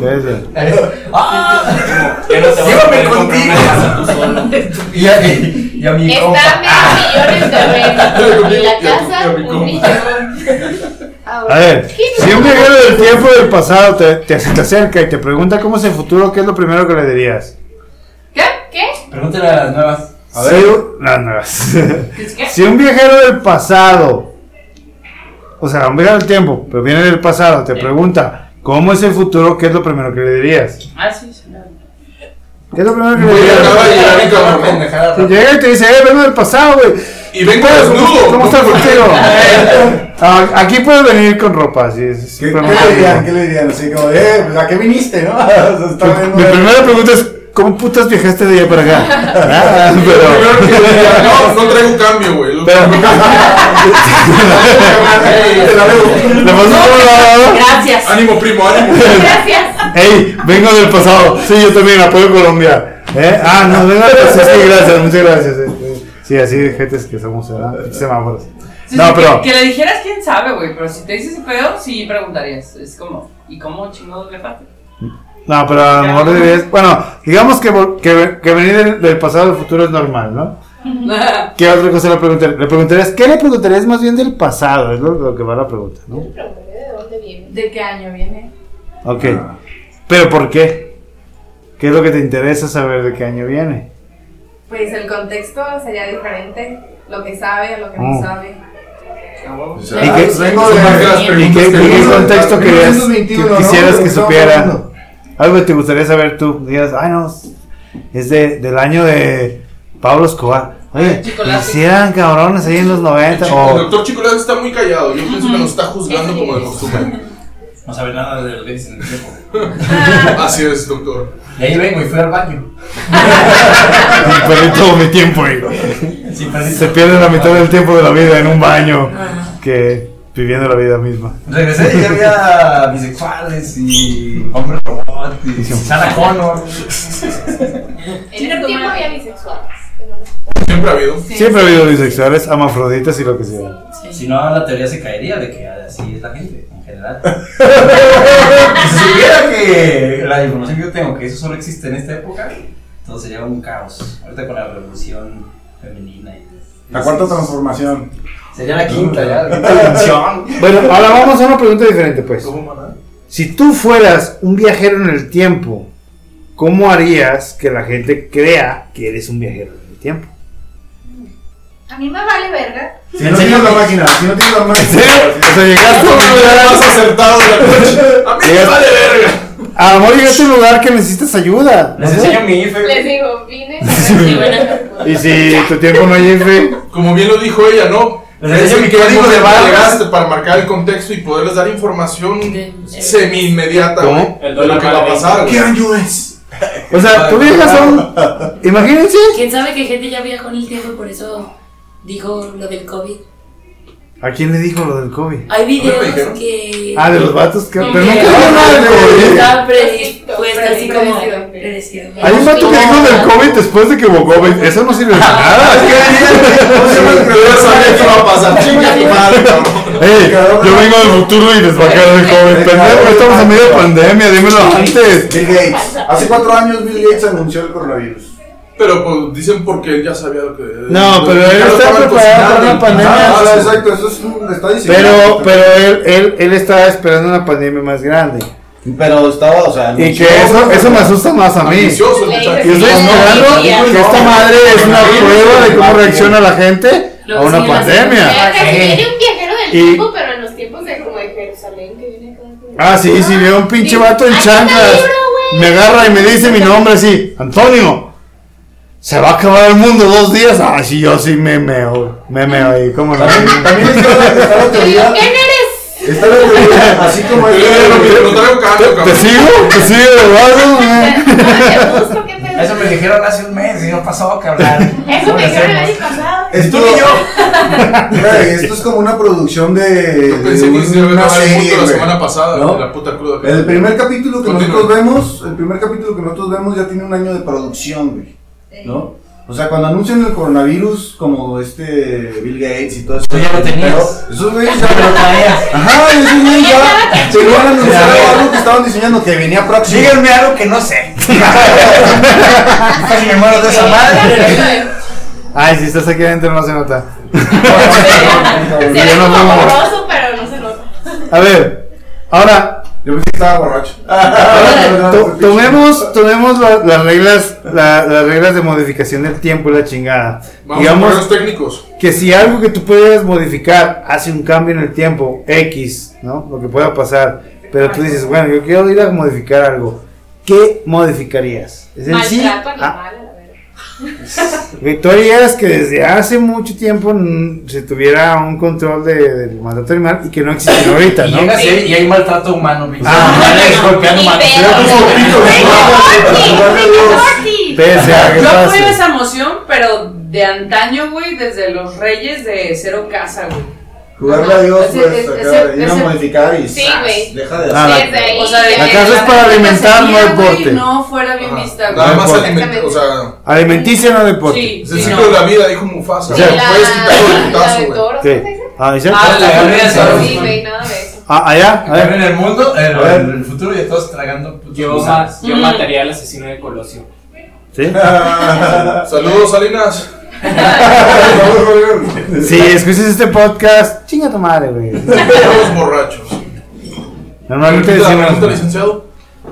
Speaker 4: Llévame contigo. Y a mi compa.
Speaker 6: Está millones de renos. Y la casa,
Speaker 7: Y a mi
Speaker 6: un
Speaker 7: compa.
Speaker 6: millón.
Speaker 2: A ver, si un viajero del tiempo del pasado te acerca y te pregunta cómo es el futuro, ¿qué es lo primero que le dirías?
Speaker 5: ¿Qué?
Speaker 6: ¿Qué?
Speaker 4: Pregúntale a las nuevas.
Speaker 2: A ver, no.
Speaker 5: ¿Qué?
Speaker 2: Si un viajero del pasado, o sea, un viajero del tiempo, pero viene del pasado, te pregunta cómo es el futuro, ¿qué es lo primero que le dirías?
Speaker 5: Ah, sí, sí.
Speaker 2: ¿Qué es lo primero que le
Speaker 7: Güey, acaba de
Speaker 2: dirías?
Speaker 7: llegar y cabrón.
Speaker 4: Pendejada.
Speaker 2: Si llega y te dice, vengo del pasado, güey.
Speaker 7: Y vengo
Speaker 2: ¿Cómo
Speaker 7: desnudo.
Speaker 2: ¿Cómo estás contigo? Aquí puedes venir con ropa, así es.
Speaker 3: ¿Qué le dirían? ¿Qué le dirían? Así como, pues ¿a qué viniste, no? O sea, está viendo-
Speaker 2: Mi primera pregunta es, ¿cómo putas viajaste de allá para acá? Ah,
Speaker 7: Primero que le diría, no traigo cambio, güey.
Speaker 2: Le pasó por un lado.
Speaker 5: Gracias.
Speaker 7: Ánimo, primo, ánimo.
Speaker 6: Gracias.
Speaker 2: Ey, vengo del pasado. Sí, yo también apoyo Colombia. No, vengo del pasado. Sí, gracias, muchas gracias. Sí, así de gentes que somos, ¿verdad? Semáforos.
Speaker 5: Sí,
Speaker 2: No,
Speaker 5: sí,
Speaker 2: pero.
Speaker 5: que le dijeras quién sabe, güey. Pero si te dices ese pedo, sí preguntarías. Es como, ¿y cómo chingados le pasa?
Speaker 2: No, pero a lo mejor le dirías. Bueno, digamos que venir del pasado al futuro es normal, ¿no? ¿Qué otra cosa le preguntarías? ¿Qué le preguntarías más bien del pasado? Es lo que va la pregunta, ¿no?
Speaker 6: Yo preguntaré de dónde viene.
Speaker 9: ¿De qué año viene?
Speaker 2: Ok. ¿Pero por qué? ¿Qué es lo que te interesa saber de qué año viene?
Speaker 10: Pues el contexto sería diferente, lo que sabe, lo que no sabe.
Speaker 3: O
Speaker 2: ¿Y
Speaker 3: sea,
Speaker 2: qué-
Speaker 3: vengo de-
Speaker 2: ¿Y qué contexto querías,
Speaker 3: 1921,
Speaker 2: que quisieras
Speaker 3: ¿no?
Speaker 2: que
Speaker 3: Estamos
Speaker 2: supiera?
Speaker 3: hablando.
Speaker 2: Algo que te gustaría saber tú. Digas, ay no, es del año de Pablo Escobar. Oye,
Speaker 5: Chocolate.
Speaker 2: hicieran cabrones ahí en los 90.
Speaker 7: El
Speaker 2: O,
Speaker 7: doctor Chicolás está muy callado. Yo pienso que nos está juzgando como de costumbre.
Speaker 4: No sabe nada de los gays en el tiempo.
Speaker 7: Así es, doctor.
Speaker 4: Y ahí vengo y fui al baño.
Speaker 2: perdí todo mi tiempo ahí.
Speaker 4: Sí, perdí.
Speaker 2: Se pierde la mitad del tiempo de la vida en un baño que viviendo la vida misma.
Speaker 4: Regresé y había bisexuales y hombres robot y Sarah Connor.
Speaker 6: En ese tiempo había bisexuales.
Speaker 7: Siempre ha habido.
Speaker 2: Siempre ha habido bisexuales, amafroditas y lo que sea.
Speaker 4: Si no, la teoría se caería de que así es la gente en general. Si se supiera que la información que yo tengo, que eso solo existe en esta época, todo sería un caos. Ahorita con la revolución femenina y
Speaker 3: La cuarta transformación.
Speaker 4: sería la quinta ya, la quinta dimensión.
Speaker 2: Bueno, ahora vamos a una pregunta diferente, pues.
Speaker 7: ¿Cómo, maná?
Speaker 2: Si tú fueras un viajero en el tiempo, ¿cómo harías que la gente crea que eres un viajero en el tiempo?
Speaker 9: A mí me vale verga.
Speaker 3: Si no tienes la máquina, si no tienes la máquina.
Speaker 2: O sea, llegaste
Speaker 7: Más acertado de la noche. A mí me vale verga.
Speaker 2: a lo mejor llegaste a un lugar que necesitas ayuda.
Speaker 4: Les enseño mi IFE.
Speaker 6: Les digo, vine.
Speaker 2: Y si tu tiempo no hay IFE,
Speaker 7: Como bien lo dijo ella, ¿no?
Speaker 4: Les
Speaker 7: Es
Speaker 4: enseño
Speaker 7: en
Speaker 4: mi
Speaker 7: qué
Speaker 4: código de
Speaker 7: momento
Speaker 4: barras.
Speaker 7: llegaste para marcar el contexto y poderles dar información semi-inmediata,
Speaker 2: ¿Cómo?
Speaker 7: güey,
Speaker 8: El
Speaker 7: de lo que va a
Speaker 8: dólar
Speaker 7: pasar.
Speaker 3: ¿Qué
Speaker 7: güey.
Speaker 3: año es?
Speaker 2: o sea, tú viajas a un... Imagínense.
Speaker 11: ¿Quién sabe que gente ya viajó en el tiempo y por eso dijo lo del COVID?
Speaker 2: ¿A quién le dijo lo del COVID?
Speaker 11: Hay videos
Speaker 7: dijeron?
Speaker 11: que...
Speaker 2: Ah, de los vatos que... Pero
Speaker 11: que
Speaker 2: nunca dijo nada del COVID.
Speaker 11: estaba predispuesta así como
Speaker 6: Predecido.
Speaker 11: predecido.
Speaker 2: Hay un vato que dijo del COVID después de que hubo COVID. Eso no sirve de nada.
Speaker 7: Yo ya sabía que iba a pasar. Chinga tu madre, cabrón.
Speaker 2: Ey, yo vengo del futuro y les va a caer el COVID. Pendejo, estamos en medio de pandemia, dímelo antes.
Speaker 3: Bill Gates. Hace 4 años Bill Gates anunció el coronavirus.
Speaker 7: Pero pues dicen porque él ya sabía lo que.
Speaker 2: No, pero él
Speaker 7: ya lo
Speaker 2: está
Speaker 7: estaban
Speaker 2: preparado para una
Speaker 7: cocinando.
Speaker 2: pandemia.
Speaker 3: Ah, exacto, eso es un está diciendo.
Speaker 2: Pero él estaba esperando una pandemia más grande.
Speaker 3: Pero estaba, o sea,
Speaker 2: Y que eso me asusta más a mí.
Speaker 7: Ambicioso el muchacho.
Speaker 2: Yo estoy esperando que esta madre es una prueba de cómo reacciona la gente a una pandemia.
Speaker 6: Viene un viajero del
Speaker 2: Y-
Speaker 6: tiempo, pero en los tiempos de como de Jerusalén que viene acá.
Speaker 2: Ah, sí, veo un pinche vato en
Speaker 6: Ahí está el
Speaker 2: chanclas.
Speaker 6: libro, güey.
Speaker 2: Me agarra y me dice mi nombre así, Antonio. Se va a acabar el mundo 2 días. Ah, sí, yo sí me meo ahí, ¿cómo no?
Speaker 3: También está la
Speaker 6: Yo
Speaker 3: teoría.
Speaker 6: digo, ¿quién eres?
Speaker 3: Está la teoría, así como
Speaker 7: Lo traigo cambio,
Speaker 2: ¿Te
Speaker 7: cabrón.
Speaker 2: sigo? ¿Te sigo de vaso?
Speaker 6: No, te busco, ¿qué pedo?
Speaker 4: Eso me dijeron hace un mes y no pasó que hablar.
Speaker 6: Eso me dijeron el año pasado.
Speaker 3: Esto, güey, esto es como una producción de
Speaker 7: Yo pensé que se iba a
Speaker 3: una
Speaker 7: acabar el
Speaker 3: serie,
Speaker 7: mundo la
Speaker 3: güey.
Speaker 7: semana pasada,
Speaker 3: ¿No?
Speaker 7: la puta cruda. que-
Speaker 3: El primer capítulo que
Speaker 7: Continúa.
Speaker 3: nosotros vemos, ya tiene un año de producción, güey. ¿No? O sea, cuando anuncian el coronavirus, como Bill Gates y todo eso.
Speaker 4: Tú ya lo tenías.
Speaker 3: pero esos güeyes ya
Speaker 4: Lo traías.
Speaker 3: Ajá, esos güeyes ya tenían anunciado algo que estaban diseñando que venía próximo.
Speaker 4: Díganme algo que no sé. Casi me muero de esa madre.
Speaker 2: Ay, si estás aquí adentro no se nota.
Speaker 6: Se ve
Speaker 2: Yo no
Speaker 6: como
Speaker 2: fumo.
Speaker 6: borroso, pero no se nota.
Speaker 2: A ver, ahora
Speaker 3: Yo pensé que estaba borracho.
Speaker 2: tomemos las reglas de modificación del tiempo y la chingada.
Speaker 7: Vamos a
Speaker 2: Digamos
Speaker 7: poner los técnicos.
Speaker 2: que si algo que tú puedes modificar hace un cambio en el tiempo, X, ¿no? Lo que pueda pasar, pero tú dices, bueno, yo quiero ir a modificar algo. ¿qué modificarías? Es decir,
Speaker 6: Maltrato animal, a la verga.
Speaker 2: tú harías que desde hace mucho tiempo se tuviera un control del maltrato animal y que no existiera ahorita,
Speaker 4: Y
Speaker 2: ¿no?
Speaker 4: llegas y hay maltrato humano, güey.
Speaker 2: Golpeando
Speaker 6: Ni
Speaker 2: manos.
Speaker 6: pedo.
Speaker 2: Pese a que
Speaker 5: Yo
Speaker 2: pase.
Speaker 5: apoyo esa moción, pero de antaño, güey, desde los reyes de Cero Casa, güey.
Speaker 3: Jugarle a Dios,
Speaker 5: Ese-
Speaker 3: pues,
Speaker 5: ese-
Speaker 3: acá, ir a
Speaker 5: ese-
Speaker 3: modificar y
Speaker 6: Sí,
Speaker 3: ¡zas!
Speaker 6: güey.
Speaker 3: Deja de
Speaker 2: Ah,
Speaker 3: hacer.
Speaker 6: Desde ahí.
Speaker 5: O sea, de
Speaker 2: La
Speaker 5: que
Speaker 2: casa es
Speaker 5: la
Speaker 2: para
Speaker 5: gente
Speaker 2: alimentar,
Speaker 5: que
Speaker 2: no
Speaker 5: seguía, güey,
Speaker 2: deporte.
Speaker 5: No fuera bien vista, güey.
Speaker 7: Nada más
Speaker 6: Exactamente.
Speaker 7: o sea,
Speaker 2: Alimenticia, no deporte.
Speaker 5: Sí,
Speaker 7: es el
Speaker 5: sí,
Speaker 7: ciclo
Speaker 5: no.
Speaker 7: de la vida, dijo Mufasa.
Speaker 2: O sea,
Speaker 7: güey, puedes quitarlo de
Speaker 6: La
Speaker 7: putazo,
Speaker 6: de
Speaker 7: güey.
Speaker 6: toros,
Speaker 2: ¿Qué?
Speaker 6: ¿cómo se dice?
Speaker 2: Ah, ¿dice?
Speaker 5: Ah, la carrera de toros.
Speaker 6: Sí, güey, nada de eso.
Speaker 2: Allá, a ver.
Speaker 4: En el mundo, el futuro y todos tragando.
Speaker 8: Yo mataría al asesino de Colosio.
Speaker 2: ¿Sí?
Speaker 7: Saludos, Salinas.
Speaker 2: Si escuchas este podcast, chinga tu madre, güey.
Speaker 7: Estamos borrachos.
Speaker 2: Normalmente
Speaker 7: Repita la pregunta,
Speaker 2: decimos.
Speaker 7: licenciado.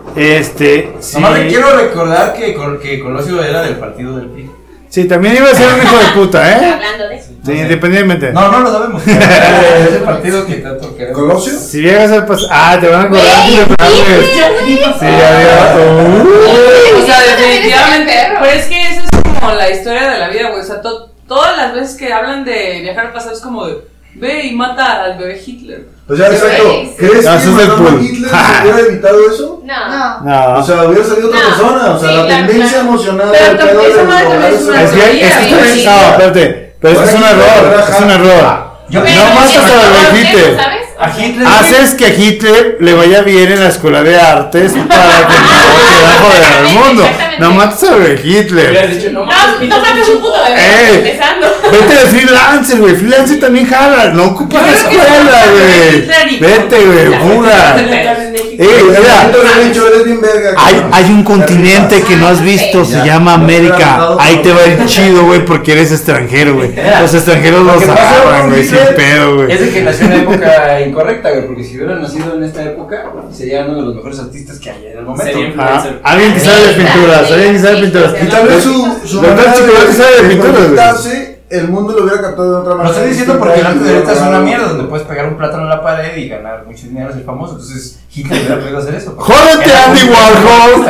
Speaker 2: Sí.
Speaker 4: Nomás le quiero recordar que Colosio era del partido del PRI.
Speaker 2: Sí, también iba a ser un hijo de puta, ¿eh?
Speaker 6: Hablando de eso.
Speaker 2: Sí, independientemente.
Speaker 4: No lo sabemos. Es el partido que tanto queremos.
Speaker 3: ¿Colosio?
Speaker 2: Si llegas al pasado. Ah, te van a cobrar
Speaker 6: Güey,
Speaker 2: tus madres. Sí, adiós.
Speaker 5: O sea,
Speaker 6: Eso también
Speaker 5: definitivamente.
Speaker 6: está perro.
Speaker 5: Pero es que eso es como la historia de la vida, güey. O sea, todas las veces que hablan de viajar al pasado es como de ve y mata al bebé Hitler.
Speaker 3: O sea, exacto.
Speaker 6: Sí.
Speaker 3: ¿Crees
Speaker 2: No,
Speaker 3: que
Speaker 2: eso es del
Speaker 3: matando a
Speaker 2: pool.
Speaker 3: Hitler se hubiera evitado eso?
Speaker 6: No.
Speaker 2: No.
Speaker 3: O sea, hubiera salido otra
Speaker 6: No.
Speaker 3: persona. O sea,
Speaker 6: Sí,
Speaker 3: la
Speaker 6: claro,
Speaker 3: tendencia
Speaker 6: claro.
Speaker 3: emocional
Speaker 5: Pero
Speaker 3: del pedo
Speaker 5: esa
Speaker 3: de
Speaker 5: madre
Speaker 3: los
Speaker 5: también es una
Speaker 2: Es que
Speaker 5: teoría,
Speaker 2: es que
Speaker 5: güey.
Speaker 2: no, espérate. Pero es un error. Es un error.
Speaker 4: Yo
Speaker 6: Pero
Speaker 2: no matas
Speaker 6: eso
Speaker 2: a
Speaker 6: todos
Speaker 2: Hitler.
Speaker 6: vemos, ¿sabes?
Speaker 4: A Hitler.
Speaker 2: Haces que a Hitler le vaya bien en la escuela de artes para que no joder al mundo. No mates a
Speaker 8: Hubieras
Speaker 2: Hitler.
Speaker 8: dicho, no
Speaker 6: No mames un puto bebé, empezando.
Speaker 2: Vete de freelancer, güey. Freelancer también jala. No ocupas la
Speaker 5: Yo creo que
Speaker 2: escuela,
Speaker 5: sí,
Speaker 2: güey.
Speaker 5: Hitler y-
Speaker 2: Vete, güey. Fuga. Mira.
Speaker 3: Eres bien verga.
Speaker 2: Hay un continente que no has visto, se llama América. Ahí te va a ir chido, güey, porque eres extranjero, güey. Los extranjeros
Speaker 4: Lo
Speaker 2: los
Speaker 4: que pasa
Speaker 2: agarran,
Speaker 4: con
Speaker 2: güey, sin
Speaker 4: Hitler
Speaker 2: pedo, güey.
Speaker 4: Es de que nació en una época incorrecta, güey. Porque si hubiera nacido en esta época, sería uno de los mejores artistas que hay en el momento.
Speaker 8: Sería
Speaker 2: Ah,
Speaker 8: influencer.
Speaker 2: alguien que sabe de pinturas, alguien que sabe de pinturas.
Speaker 3: Y tal vez su
Speaker 2: Doctor
Speaker 3: manera
Speaker 2: Chicote sabe de pinturas, güey.
Speaker 3: conectarse, el mundo lo hubiera captado de otra
Speaker 4: Lo
Speaker 3: manera.
Speaker 4: estoy diciendo porque el arte de ahorita es una
Speaker 3: Logrado.
Speaker 4: mierda, donde puedes pegar un plátano en la pared y ganar mucho dinero, ser famoso. Entonces, Hitler hubiera podido hacer eso.
Speaker 2: ¡Jódete,
Speaker 4: Era
Speaker 2: Andy
Speaker 4: muy
Speaker 2: Warhol!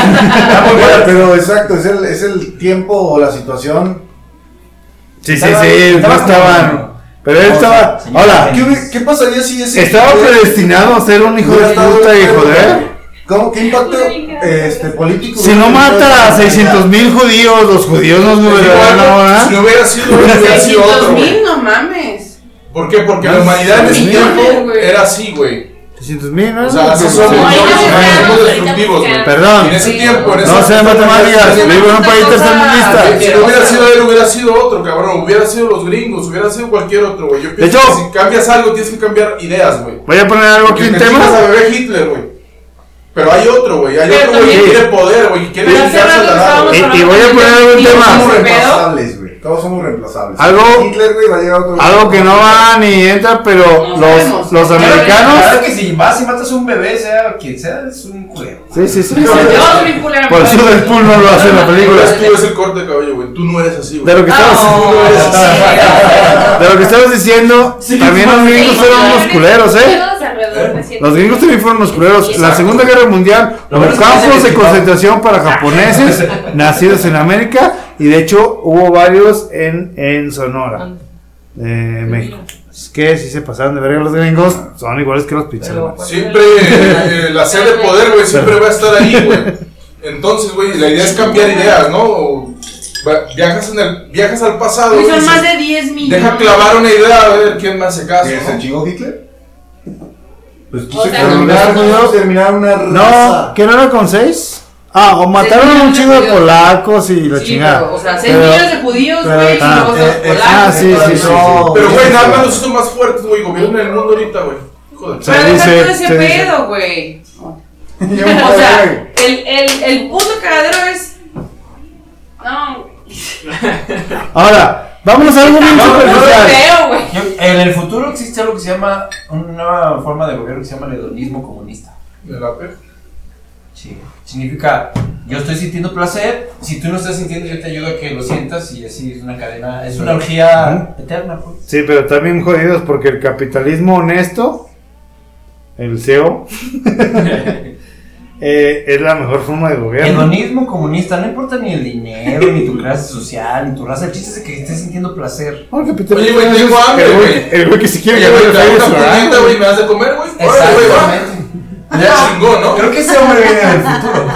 Speaker 3: Pero exacto, es el tiempo o la situación.
Speaker 2: Sí,
Speaker 4: Estaba
Speaker 2: no
Speaker 4: como-
Speaker 2: estaban. Pero él estaba.
Speaker 4: señor.
Speaker 2: Hola,
Speaker 3: ¿Qué pasaría si ese
Speaker 2: estaba predestinado a ser un hijo de puta y joder.
Speaker 3: ¿Cómo? ¿Qué impacto político?
Speaker 2: Si no mata a 600,000 judíos, los judíos nos gobernarán ahora.
Speaker 7: Si no hubiera sido uno, hubiera sido otro, güey.
Speaker 5: 600,000, no mames.
Speaker 7: ¿Por qué? Porque la humanidad en ese
Speaker 5: millones,
Speaker 7: tiempo
Speaker 5: güey.
Speaker 7: era así, güey.
Speaker 2: 600,000, ¿no?
Speaker 7: O sea, así somos,
Speaker 6: No, ahorita
Speaker 7: somos
Speaker 6: buscamos,
Speaker 7: destructivos, güey.
Speaker 2: Perdón.
Speaker 7: En ese tiempo, en esa
Speaker 2: No sean matemáticas, vivo en un país tercermundista.
Speaker 7: Si no hubiera sido él, hubiera sido otro, cabrón. Hubiera sido los gringos, hubiera sido cualquier otro, güey. Yo pienso
Speaker 2: hecho-
Speaker 7: que si cambias algo, tienes que cambiar ideas, güey.
Speaker 2: Voy a poner algo aquí
Speaker 7: Porque
Speaker 2: en
Speaker 7: te chingas a
Speaker 2: tema.
Speaker 7: bebé Hitler, güey. Pero hay otro, güey. Hay
Speaker 5: Pero
Speaker 7: otro, güey, que
Speaker 5: también-
Speaker 7: quiere poder, güey. Que quiere
Speaker 5: Pero hace
Speaker 7: chingarse
Speaker 5: rato
Speaker 7: al lado,
Speaker 5: estábamos
Speaker 7: güey.
Speaker 2: Y voy a poner algo en
Speaker 5: ¿Y
Speaker 2: tema.
Speaker 3: Somos
Speaker 5: ese pedo?
Speaker 3: reemplazables, güey. Todos somos reemplazables.
Speaker 2: Algo-
Speaker 3: Hitler, güey, va a llegar otro.
Speaker 2: Algo que no va ni entra, pero
Speaker 5: No sabemos.
Speaker 2: los americanos.
Speaker 4: Claro que si vas y matas a un bebé, sea quien sea, es un culero.
Speaker 2: Sí, sí, sí.
Speaker 5: Yo soy bien culera,
Speaker 2: Por eso
Speaker 5: güey.
Speaker 2: Deadpool no lo hace en la película.
Speaker 7: Tú es el corte de cabello, güey. Tú no eres así,
Speaker 2: De
Speaker 7: güey.
Speaker 2: lo que estabas, de lo que estabas diciendo, también los gringos fueron unos culeros, ¿eh?
Speaker 6: Todos alrededor de 7.
Speaker 2: Los gringos también fueron unos culeros. La Segunda Guerra Mundial,
Speaker 4: Lo
Speaker 2: los
Speaker 4: bueno es que
Speaker 2: campos
Speaker 4: se
Speaker 2: de concentración para japoneses nacidos en América, y de hecho hubo varios en Sonora, México. Es que si se pasaron de verga los gringos, son iguales que los pinches alemanes.
Speaker 7: Siempre la sed de poder, güey, siempre va a estar ahí, güey. Entonces, güey, la idea es cambiar ideas, ¿no? Viajas al pasado,
Speaker 5: Güey,
Speaker 7: güey,
Speaker 5: son más
Speaker 7: dices,
Speaker 5: de 10 millones.
Speaker 7: deja clavar una idea a ver quién me hace caso,
Speaker 3: ¿Qué se
Speaker 7: ¿no?
Speaker 3: chingó Hitler? Pues tú
Speaker 6: O
Speaker 3: se
Speaker 6: sea,
Speaker 3: terminar una
Speaker 2: No,
Speaker 3: raza.
Speaker 2: ¿qué no era con 6? Ah, o mataron a un
Speaker 5: millones de
Speaker 2: chingo de
Speaker 5: judíos.
Speaker 2: polacos y la
Speaker 5: Sí,
Speaker 2: chingada.
Speaker 5: pero, o sea, 6
Speaker 2: Pero-
Speaker 5: millones de judíos,
Speaker 2: pero-
Speaker 5: güey, y
Speaker 2: ah,
Speaker 5: luego los polacos.
Speaker 2: sí, sí, sí.
Speaker 7: Pero, güey, nada más los hizo más fuertes, güey, gobiernan el mundo ahorita, güey. Joder.
Speaker 2: Se
Speaker 5: Pero deja
Speaker 2: dice,
Speaker 5: todo ese
Speaker 2: se dice.
Speaker 5: pedo, güey.
Speaker 3: Ya me
Speaker 5: O sea,
Speaker 3: joder,
Speaker 5: el puto cagadero es. No,
Speaker 2: Ahora, vámonos a algo bien
Speaker 5: no lo
Speaker 2: superficial.
Speaker 5: veo, güey.
Speaker 4: En el futuro existe algo que se llama, una nueva forma de gobierno que se llama el hedonismo comunista.
Speaker 7: ¿De la pe?
Speaker 4: Sí. Significa, yo estoy sintiendo placer, si tú no estás sintiendo, yo te ayudo a que lo sientas y así es una cadena, es una orgía eterna, pues.
Speaker 2: Sí, pero están bien jodidos porque el capitalismo honesto, el CEO, es la mejor forma de gobierno.
Speaker 4: Hedonismo comunista, no importa ni el dinero, ni tu clase social, ni tu raza. El chiste es que estés sintiendo placer.
Speaker 7: Oye, güey, tengo hambre, güey.
Speaker 2: El güey que si quiere
Speaker 7: ganar
Speaker 2: ganar
Speaker 7: una puñeta, güey, ¿me das de comer, güey?
Speaker 4: Exactamente.
Speaker 7: Ya chingó, ¿no?
Speaker 4: Creo que ese hombre viene del futuro.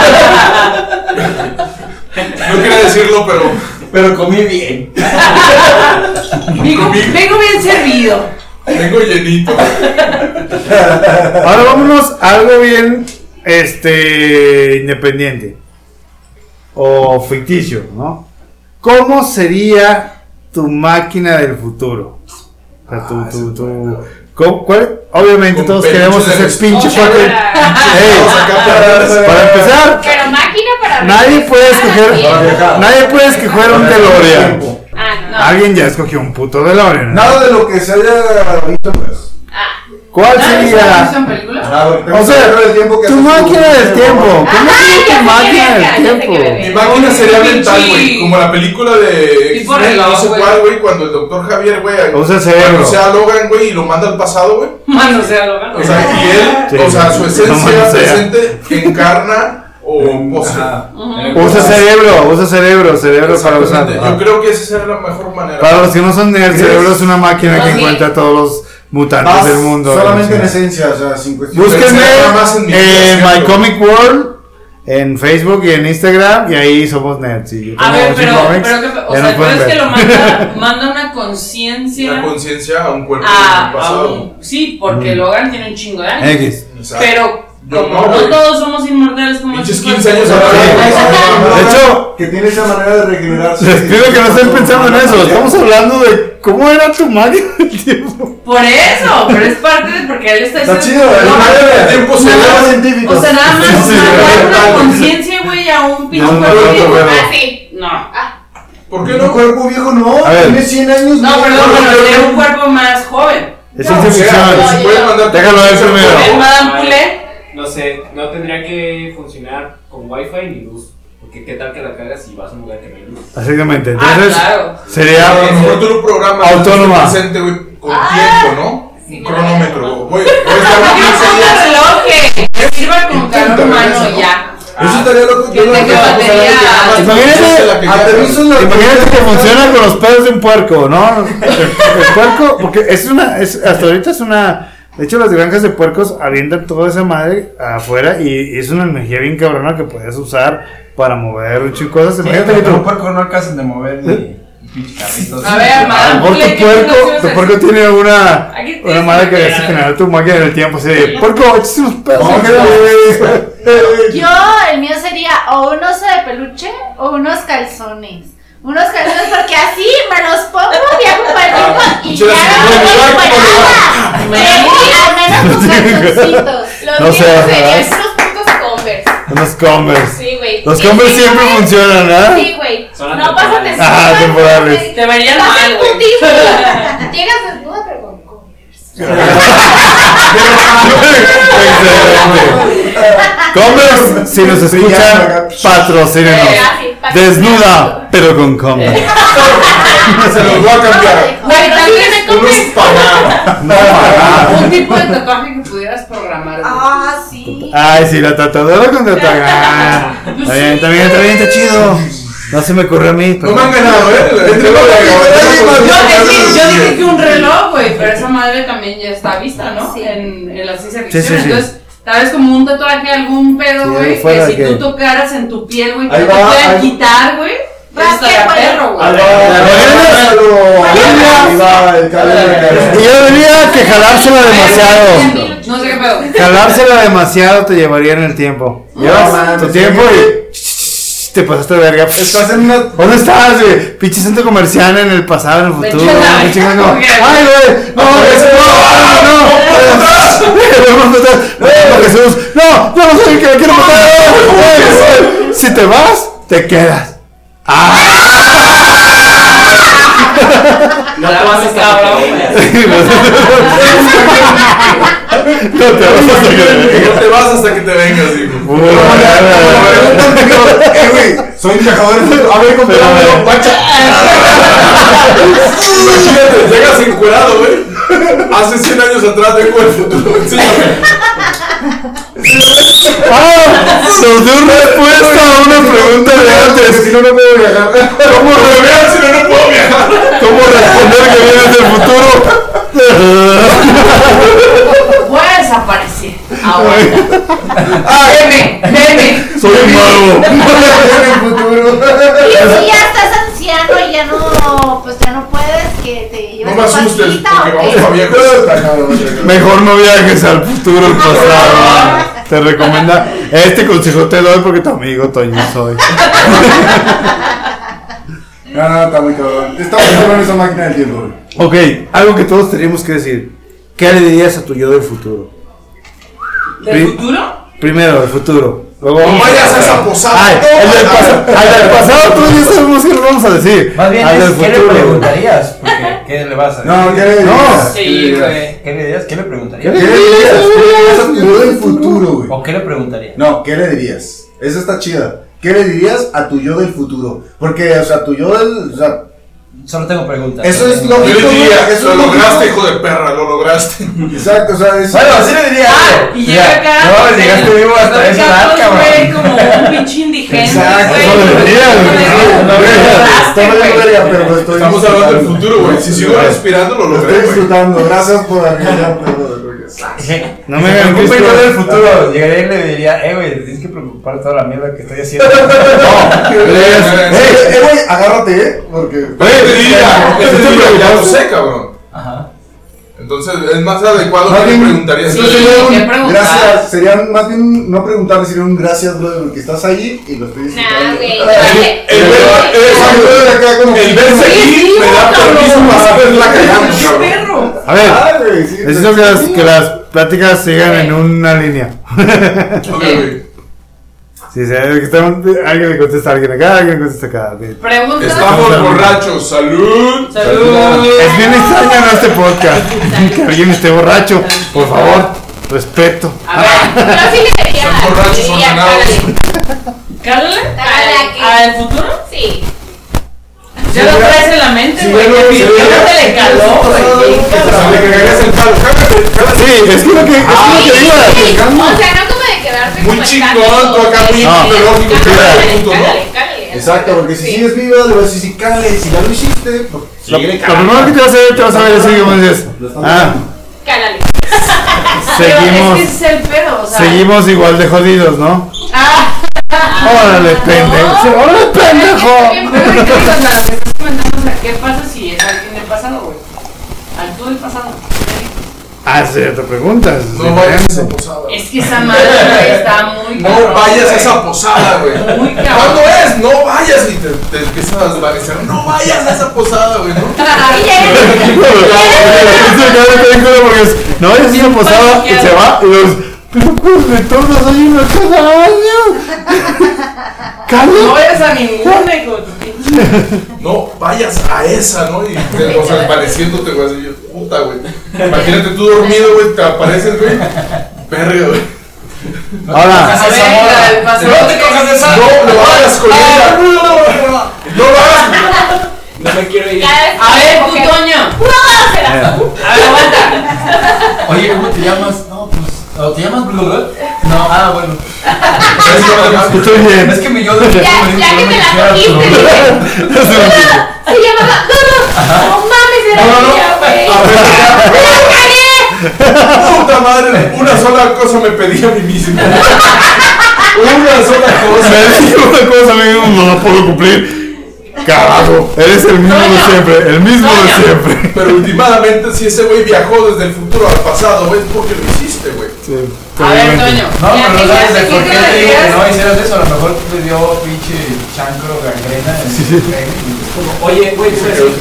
Speaker 7: No quería decirlo,
Speaker 4: pero comí bien.
Speaker 5: Vengo bien servido.
Speaker 7: Vengo llenito.
Speaker 2: Ahora vámonos a algo bien independiente o ficticio, ¿no? ¿Cómo sería tu máquina del futuro? O sea, obviamente
Speaker 7: con
Speaker 2: todos queremos ese pinche fucking. Para empezar,
Speaker 6: Pero máquina para
Speaker 2: nadie puede escoger un DeLorean.
Speaker 6: No.
Speaker 2: Alguien ya escogió un puto DeLorean.
Speaker 3: Nada de lo que se haya visto, pues.
Speaker 2: ¿Cuál sería? O sea, tu máquina del tiempo. ¿Cómo sería tu máquina del tiempo?
Speaker 7: Mi máquina sería mental, güey. Como la película de X-Men, no sé cuál, güey. Cuando el doctor Javier, güey, manosea a Logan, güey, y lo manda al pasado, güey.
Speaker 5: Manosea a Logan.
Speaker 7: O sea, y él, o sea, su esencia presente encarna o pose.
Speaker 2: Usa cerebro para usar.
Speaker 7: Yo creo que esa sería la mejor manera.
Speaker 2: Para los que no son nerds, el cerebro es una máquina que encuentra todos los mutantes del mundo.
Speaker 3: Solamente en esencia, o sea, sin cuestión.
Speaker 2: Búsquenme en My Comic World, en Facebook y en Instagram, y ahí somos nerds.
Speaker 5: A ver, pero o sea, ¿tú es que lo manda una conciencia?
Speaker 7: Una conciencia a un cuerpo del pasado.
Speaker 5: Sí, porque Logan tiene un chingo de años.
Speaker 2: X.
Speaker 5: Pero como no todos somos inmortales como
Speaker 7: pinches
Speaker 5: estos
Speaker 7: 15 años
Speaker 2: De hecho,
Speaker 3: que tiene esa manera de regenerarse.
Speaker 2: Les pido que no estén pensando en eso. Estamos hablando de cómo era tu máquina del tiempo.
Speaker 5: Por eso, pero es parte de porque él está
Speaker 3: Está chido, el máquina del tiempo se llama científico.
Speaker 5: O sea, nada más mandar una conciencia, güey, a un pinche cuerpo viejo. No.
Speaker 7: ¿Por qué
Speaker 3: Un
Speaker 7: no?
Speaker 3: cuerpo viejo no, tiene 100 años.
Speaker 5: No, perdón, pero tiene un cuerpo más joven.
Speaker 2: Es ciencia ficción. Déjalo ver primero.
Speaker 5: El Madame Poulet.
Speaker 8: No sé, no tendría que funcionar con wifi ni luz. Porque qué tal que la cagas y vas a un lugar que no hay luz.
Speaker 2: Exactamente. Entonces,
Speaker 5: claro.
Speaker 2: sería
Speaker 7: A lo mejor tú lo programas
Speaker 2: autónoma.
Speaker 7: presente, güey, con tiempo, ¿no? Un cronómetro. Voy a estar
Speaker 5: reloj que sirva como calor humano ya.
Speaker 3: Eso estaría loco.
Speaker 5: Que tenga batería.
Speaker 2: Imagínate que funciona con los pedos de un puerco, ¿no? El puerco, porque hasta ahorita es una. De hecho, las granjas de puercos avientan toda esa madre afuera y es una energía bien cabrona que puedes usar para mover un chingo de cosas. Imagínate que
Speaker 4: tu puerco no alcanzan de mover ni pinche carritos.
Speaker 5: A ver, Madame Poulet,
Speaker 2: tu puerco tiene una madre que hace generar tu máquina en el tiempo. Así de, puerco, échate unos pedos.
Speaker 9: Yo, el mío sería o un oso de peluche o unos calzones. Unos calzones porque así me los pongo, viajo para el tiempo y ya no me al menos tus calzoncitos.
Speaker 6: Los
Speaker 2: No sé,
Speaker 6: míos serían
Speaker 2: ¿verdad?
Speaker 6: unos putos Converse.
Speaker 2: Unos Converse.
Speaker 6: Sí, güey.
Speaker 2: Los Converse siempre funcionan, ¿verdad?
Speaker 6: Sí, güey.
Speaker 8: Son
Speaker 6: No pásate.
Speaker 2: temporales.
Speaker 5: Te verían mal, güey.
Speaker 6: Llegas desnuda, pero con Converse.
Speaker 2: Converse, si nos escuchan, patrocínenos. Desnuda, pero con Converse.
Speaker 7: Se los voy a cambiar.
Speaker 5: Güey, también
Speaker 7: Unos pagados.
Speaker 5: un tipo de tatuaje que pudieras programar.
Speaker 9: Sí.
Speaker 2: Ay, sí, la tatuadora con tatuaje. Está bien, está chido. No se me ocurrió a mí.
Speaker 7: No me han ganado, entre
Speaker 5: Yo dije que un reloj, güey, pero esa madre también ya está vista, ¿no?
Speaker 9: Sí.
Speaker 5: En la ciencia ficción.
Speaker 2: Sí.
Speaker 5: Entonces, tal vez como un tatuaje, algún pedo, güey, que si tú tocaras en tu piel, güey, que te puedan quitar, güey. Eso estaría perro, güey.
Speaker 2: Y yo diría que jalársela demasiado.
Speaker 5: No sé qué pedo.
Speaker 2: Jalársela demasiado te llevaría en el tiempo. Llevas tu tiempo y te pasaste de verga. ¿Dónde estás, güey? Pinche centro comercial en el pasado, en el futuro. Ay, güey. No, Jesús. No soy el que me quiero matar. Si te vas, te quedas.
Speaker 8: No te vas a estar
Speaker 2: No te vas hasta que
Speaker 7: No te vas hasta que te vengas, hijo.
Speaker 3: Güey, soy viajador. A ver, comprámelo, pacha.
Speaker 7: Imagínate, llegas encuerado, güey. Hace 100 años atrás vengo del futuro. Enséñame.
Speaker 2: Nos dio respuesta a una pregunta de antes.
Speaker 3: Si no, no puedo viajar.
Speaker 7: ¿Cómo revelar si no puedo viajar?
Speaker 2: ¿Cómo responder que vienes del futuro?
Speaker 5: Voy a desaparecer. Meme.
Speaker 2: Soy un mago.
Speaker 9: Y si ya estás anciano y ya no, pues ya no puedes, que te lleves
Speaker 7: No me asustes,
Speaker 9: pastillita,
Speaker 7: porque
Speaker 9: ¿o
Speaker 7: vamos
Speaker 9: qué?
Speaker 7: para viejos.
Speaker 2: Mejor no viajes al futuro, al pasado. Te recomienda. Este consejo te doy porque tu amigo Toño soy.
Speaker 3: No, está muy cabrón. Está muy cabrón esa máquina del tiempo, güey.
Speaker 2: Ok, algo que todos tenemos que decir. ¿Qué le dirías a tu yo del futuro?
Speaker 5: ¿Del futuro?
Speaker 2: Primero, del futuro. Luego
Speaker 7: No vayas a esa posada.
Speaker 2: Ay, el del pasado tú ya sabemos qué le vamos a decir.
Speaker 4: Más bien
Speaker 2: Al del
Speaker 4: es, ¿qué le
Speaker 2: futuro.
Speaker 4: preguntarías? Porque, ¿qué le vas a decir?
Speaker 3: No, ¿qué le dirías?
Speaker 5: Sí, güey.
Speaker 4: ¿Qué le dirías? ¿Qué le
Speaker 3: ¿Qué
Speaker 4: preguntarías?
Speaker 3: le dirías? ¿Qué le dirías a tu yo del futuro, güey?
Speaker 4: ¿O qué le preguntarías?
Speaker 3: No, ¿qué le dirías? Esa está chida. ¿Qué le dirías a tu yo del futuro? Porque, o sea, tu yo del... O sea,
Speaker 4: Solo tengo preguntas.
Speaker 3: eso es lo
Speaker 7: Yo le diría,
Speaker 3: eso
Speaker 7: lo
Speaker 3: es lógico.
Speaker 7: lograste, hijo de perra, lo lograste.
Speaker 3: Exacto, o sea, es...
Speaker 4: Bueno, así le diría.
Speaker 5: Y llega acá.
Speaker 4: No, llegaste vivo hasta esa edad, cabrón.
Speaker 5: Güey, como un pinche indigente.
Speaker 3: Exacto,
Speaker 5: güey.
Speaker 3: eso le diría,
Speaker 5: Lograste, güey.
Speaker 7: Estamos hablando del futuro, güey. Si sigo respirando, lo
Speaker 3: Lo estoy
Speaker 7: logré, güey.
Speaker 3: disfrutando. Gracias por arriesgarte.
Speaker 2: No me hagan
Speaker 4: Un
Speaker 2: esto.
Speaker 4: yo del futuro llegaría y le diría, güey, te tienes que preocupar de toda la mierda que estoy haciendo.
Speaker 3: Güey, agárrate, porque...
Speaker 7: Te diría, ya lo sé, cabrón.
Speaker 4: Ajá.
Speaker 7: Entonces es más adecuado
Speaker 3: Más
Speaker 7: que le
Speaker 3: bien,
Speaker 7: preguntarías.
Speaker 5: Sí,
Speaker 3: Entonces, sería un
Speaker 5: ¿qué preguntar?
Speaker 3: gracias, serían más bien no preguntarle, sería un gracias, brother, porque estás ahí y lo estoy disfrutando.
Speaker 6: Nah, güey.
Speaker 7: El verse aquí me da permiso para saberla callando, cabrón.
Speaker 5: Perro.
Speaker 2: A ver,
Speaker 3: Ay, sí,
Speaker 2: necesito que las pláticas sigan en una línea.
Speaker 7: Ok, güey.
Speaker 2: Sí, alguien le contesta a alguien acá, alguien le contesta acá. Ok.
Speaker 5: Pregunta.
Speaker 7: Estamos borrachos. Salud.
Speaker 5: Salud.
Speaker 2: Es bien extraño en este podcast que alguien esté borracho. Por favor, respeto.
Speaker 5: A ver,
Speaker 6: Yo sí le diría.
Speaker 7: Son borrachos
Speaker 6: le diría,
Speaker 7: ordenados.
Speaker 5: ¿cálale? ¿Al futuro?
Speaker 6: Sí.
Speaker 5: Ya lo traes en la mente, güey. Que te le caló, güey.
Speaker 7: Le cagarías el palo.
Speaker 2: Sí, es que lo que iba.
Speaker 6: O sea, no como de quedarte
Speaker 7: Muy
Speaker 6: como
Speaker 7: chingón,
Speaker 6: estático,
Speaker 7: tú acá
Speaker 6: güey.
Speaker 7: muy
Speaker 6: Sí,
Speaker 7: tecnológico,
Speaker 6: cálale,
Speaker 7: punto, ¿no?
Speaker 6: cálale.
Speaker 3: Exacto, porque si sigues viva, le vas a decir, sí, cale, si ya lo hiciste, pues,
Speaker 2: Lo
Speaker 3: síguele
Speaker 2: primero que te vas a ver, te vas a ver así como dices.
Speaker 6: Cálale.
Speaker 5: Pero
Speaker 2: Seguimos,
Speaker 5: es que ese es el pedo, o sea.
Speaker 2: seguimos igual de jodidos, ¿no? Órale, pendejo. Órale, pendejo.
Speaker 5: Pero ¿qué pasa? Estás comentando, o sea, ¿qué pasa si es alguien del pasado, güey? Al tú del pasado.
Speaker 2: Ah, cierta pregunta.
Speaker 7: No vayas a esa posada.
Speaker 5: Es que esa madre güey, está muy
Speaker 7: No
Speaker 5: cabrón,
Speaker 7: vayas a
Speaker 5: güey.
Speaker 7: esa posada, güey.
Speaker 5: Muy cabrón.
Speaker 7: ¿Cuándo es? No vayas y te empiezas a desvanecer. No vayas a esa posada, güey. ¿No?
Speaker 2: No, ya se posada y se va y los. Pero pues de todos hay uno cada año.
Speaker 5: No vayas a ninguna, hijo de tu pinche.
Speaker 7: No vayas a esa, ¿no? Y o sea, desvaneciéndote, güey. Así yo, puta, güey. Imagínate tú dormido, güey. Te apareces, güey. Verga, güey.
Speaker 2: Ahora,
Speaker 5: A ver, la del pasado.
Speaker 4: No te cojas de esa.
Speaker 7: No lo hagas con ella. No lo hagas.
Speaker 8: No me quiero ir.
Speaker 5: A ver, tú, Toño. A ver, aguanta.
Speaker 4: Oye, ¿cómo te llamas? No, pues. ¿O te llamas Blue? No, bueno.
Speaker 2: estoy bien.
Speaker 4: Es que mi yo de
Speaker 6: Ya que te la cogiste, se llamaba. No mames, era ella, güey. ¡La cagué!
Speaker 7: Puta madre. Una sola cosa me pedí a mí mismo. Una sola cosa.
Speaker 2: Me dijo una cosa, amigo, no la puedo cumplir. Carajo, eres el mismo de siempre, el mismo de siempre.
Speaker 7: Pero últimamente, si ese güey viajó desde el futuro al pasado, güey, es porque lo hiciste, güey.
Speaker 2: Sí,
Speaker 5: A ver, Toño.
Speaker 4: No, pero no sabes de
Speaker 5: ¿qué
Speaker 4: por
Speaker 5: te
Speaker 4: qué te digo que
Speaker 5: dirías?
Speaker 4: no hicieras eso. A lo mejor te dio pinche chancro, gangrena.
Speaker 8: Oye, güey,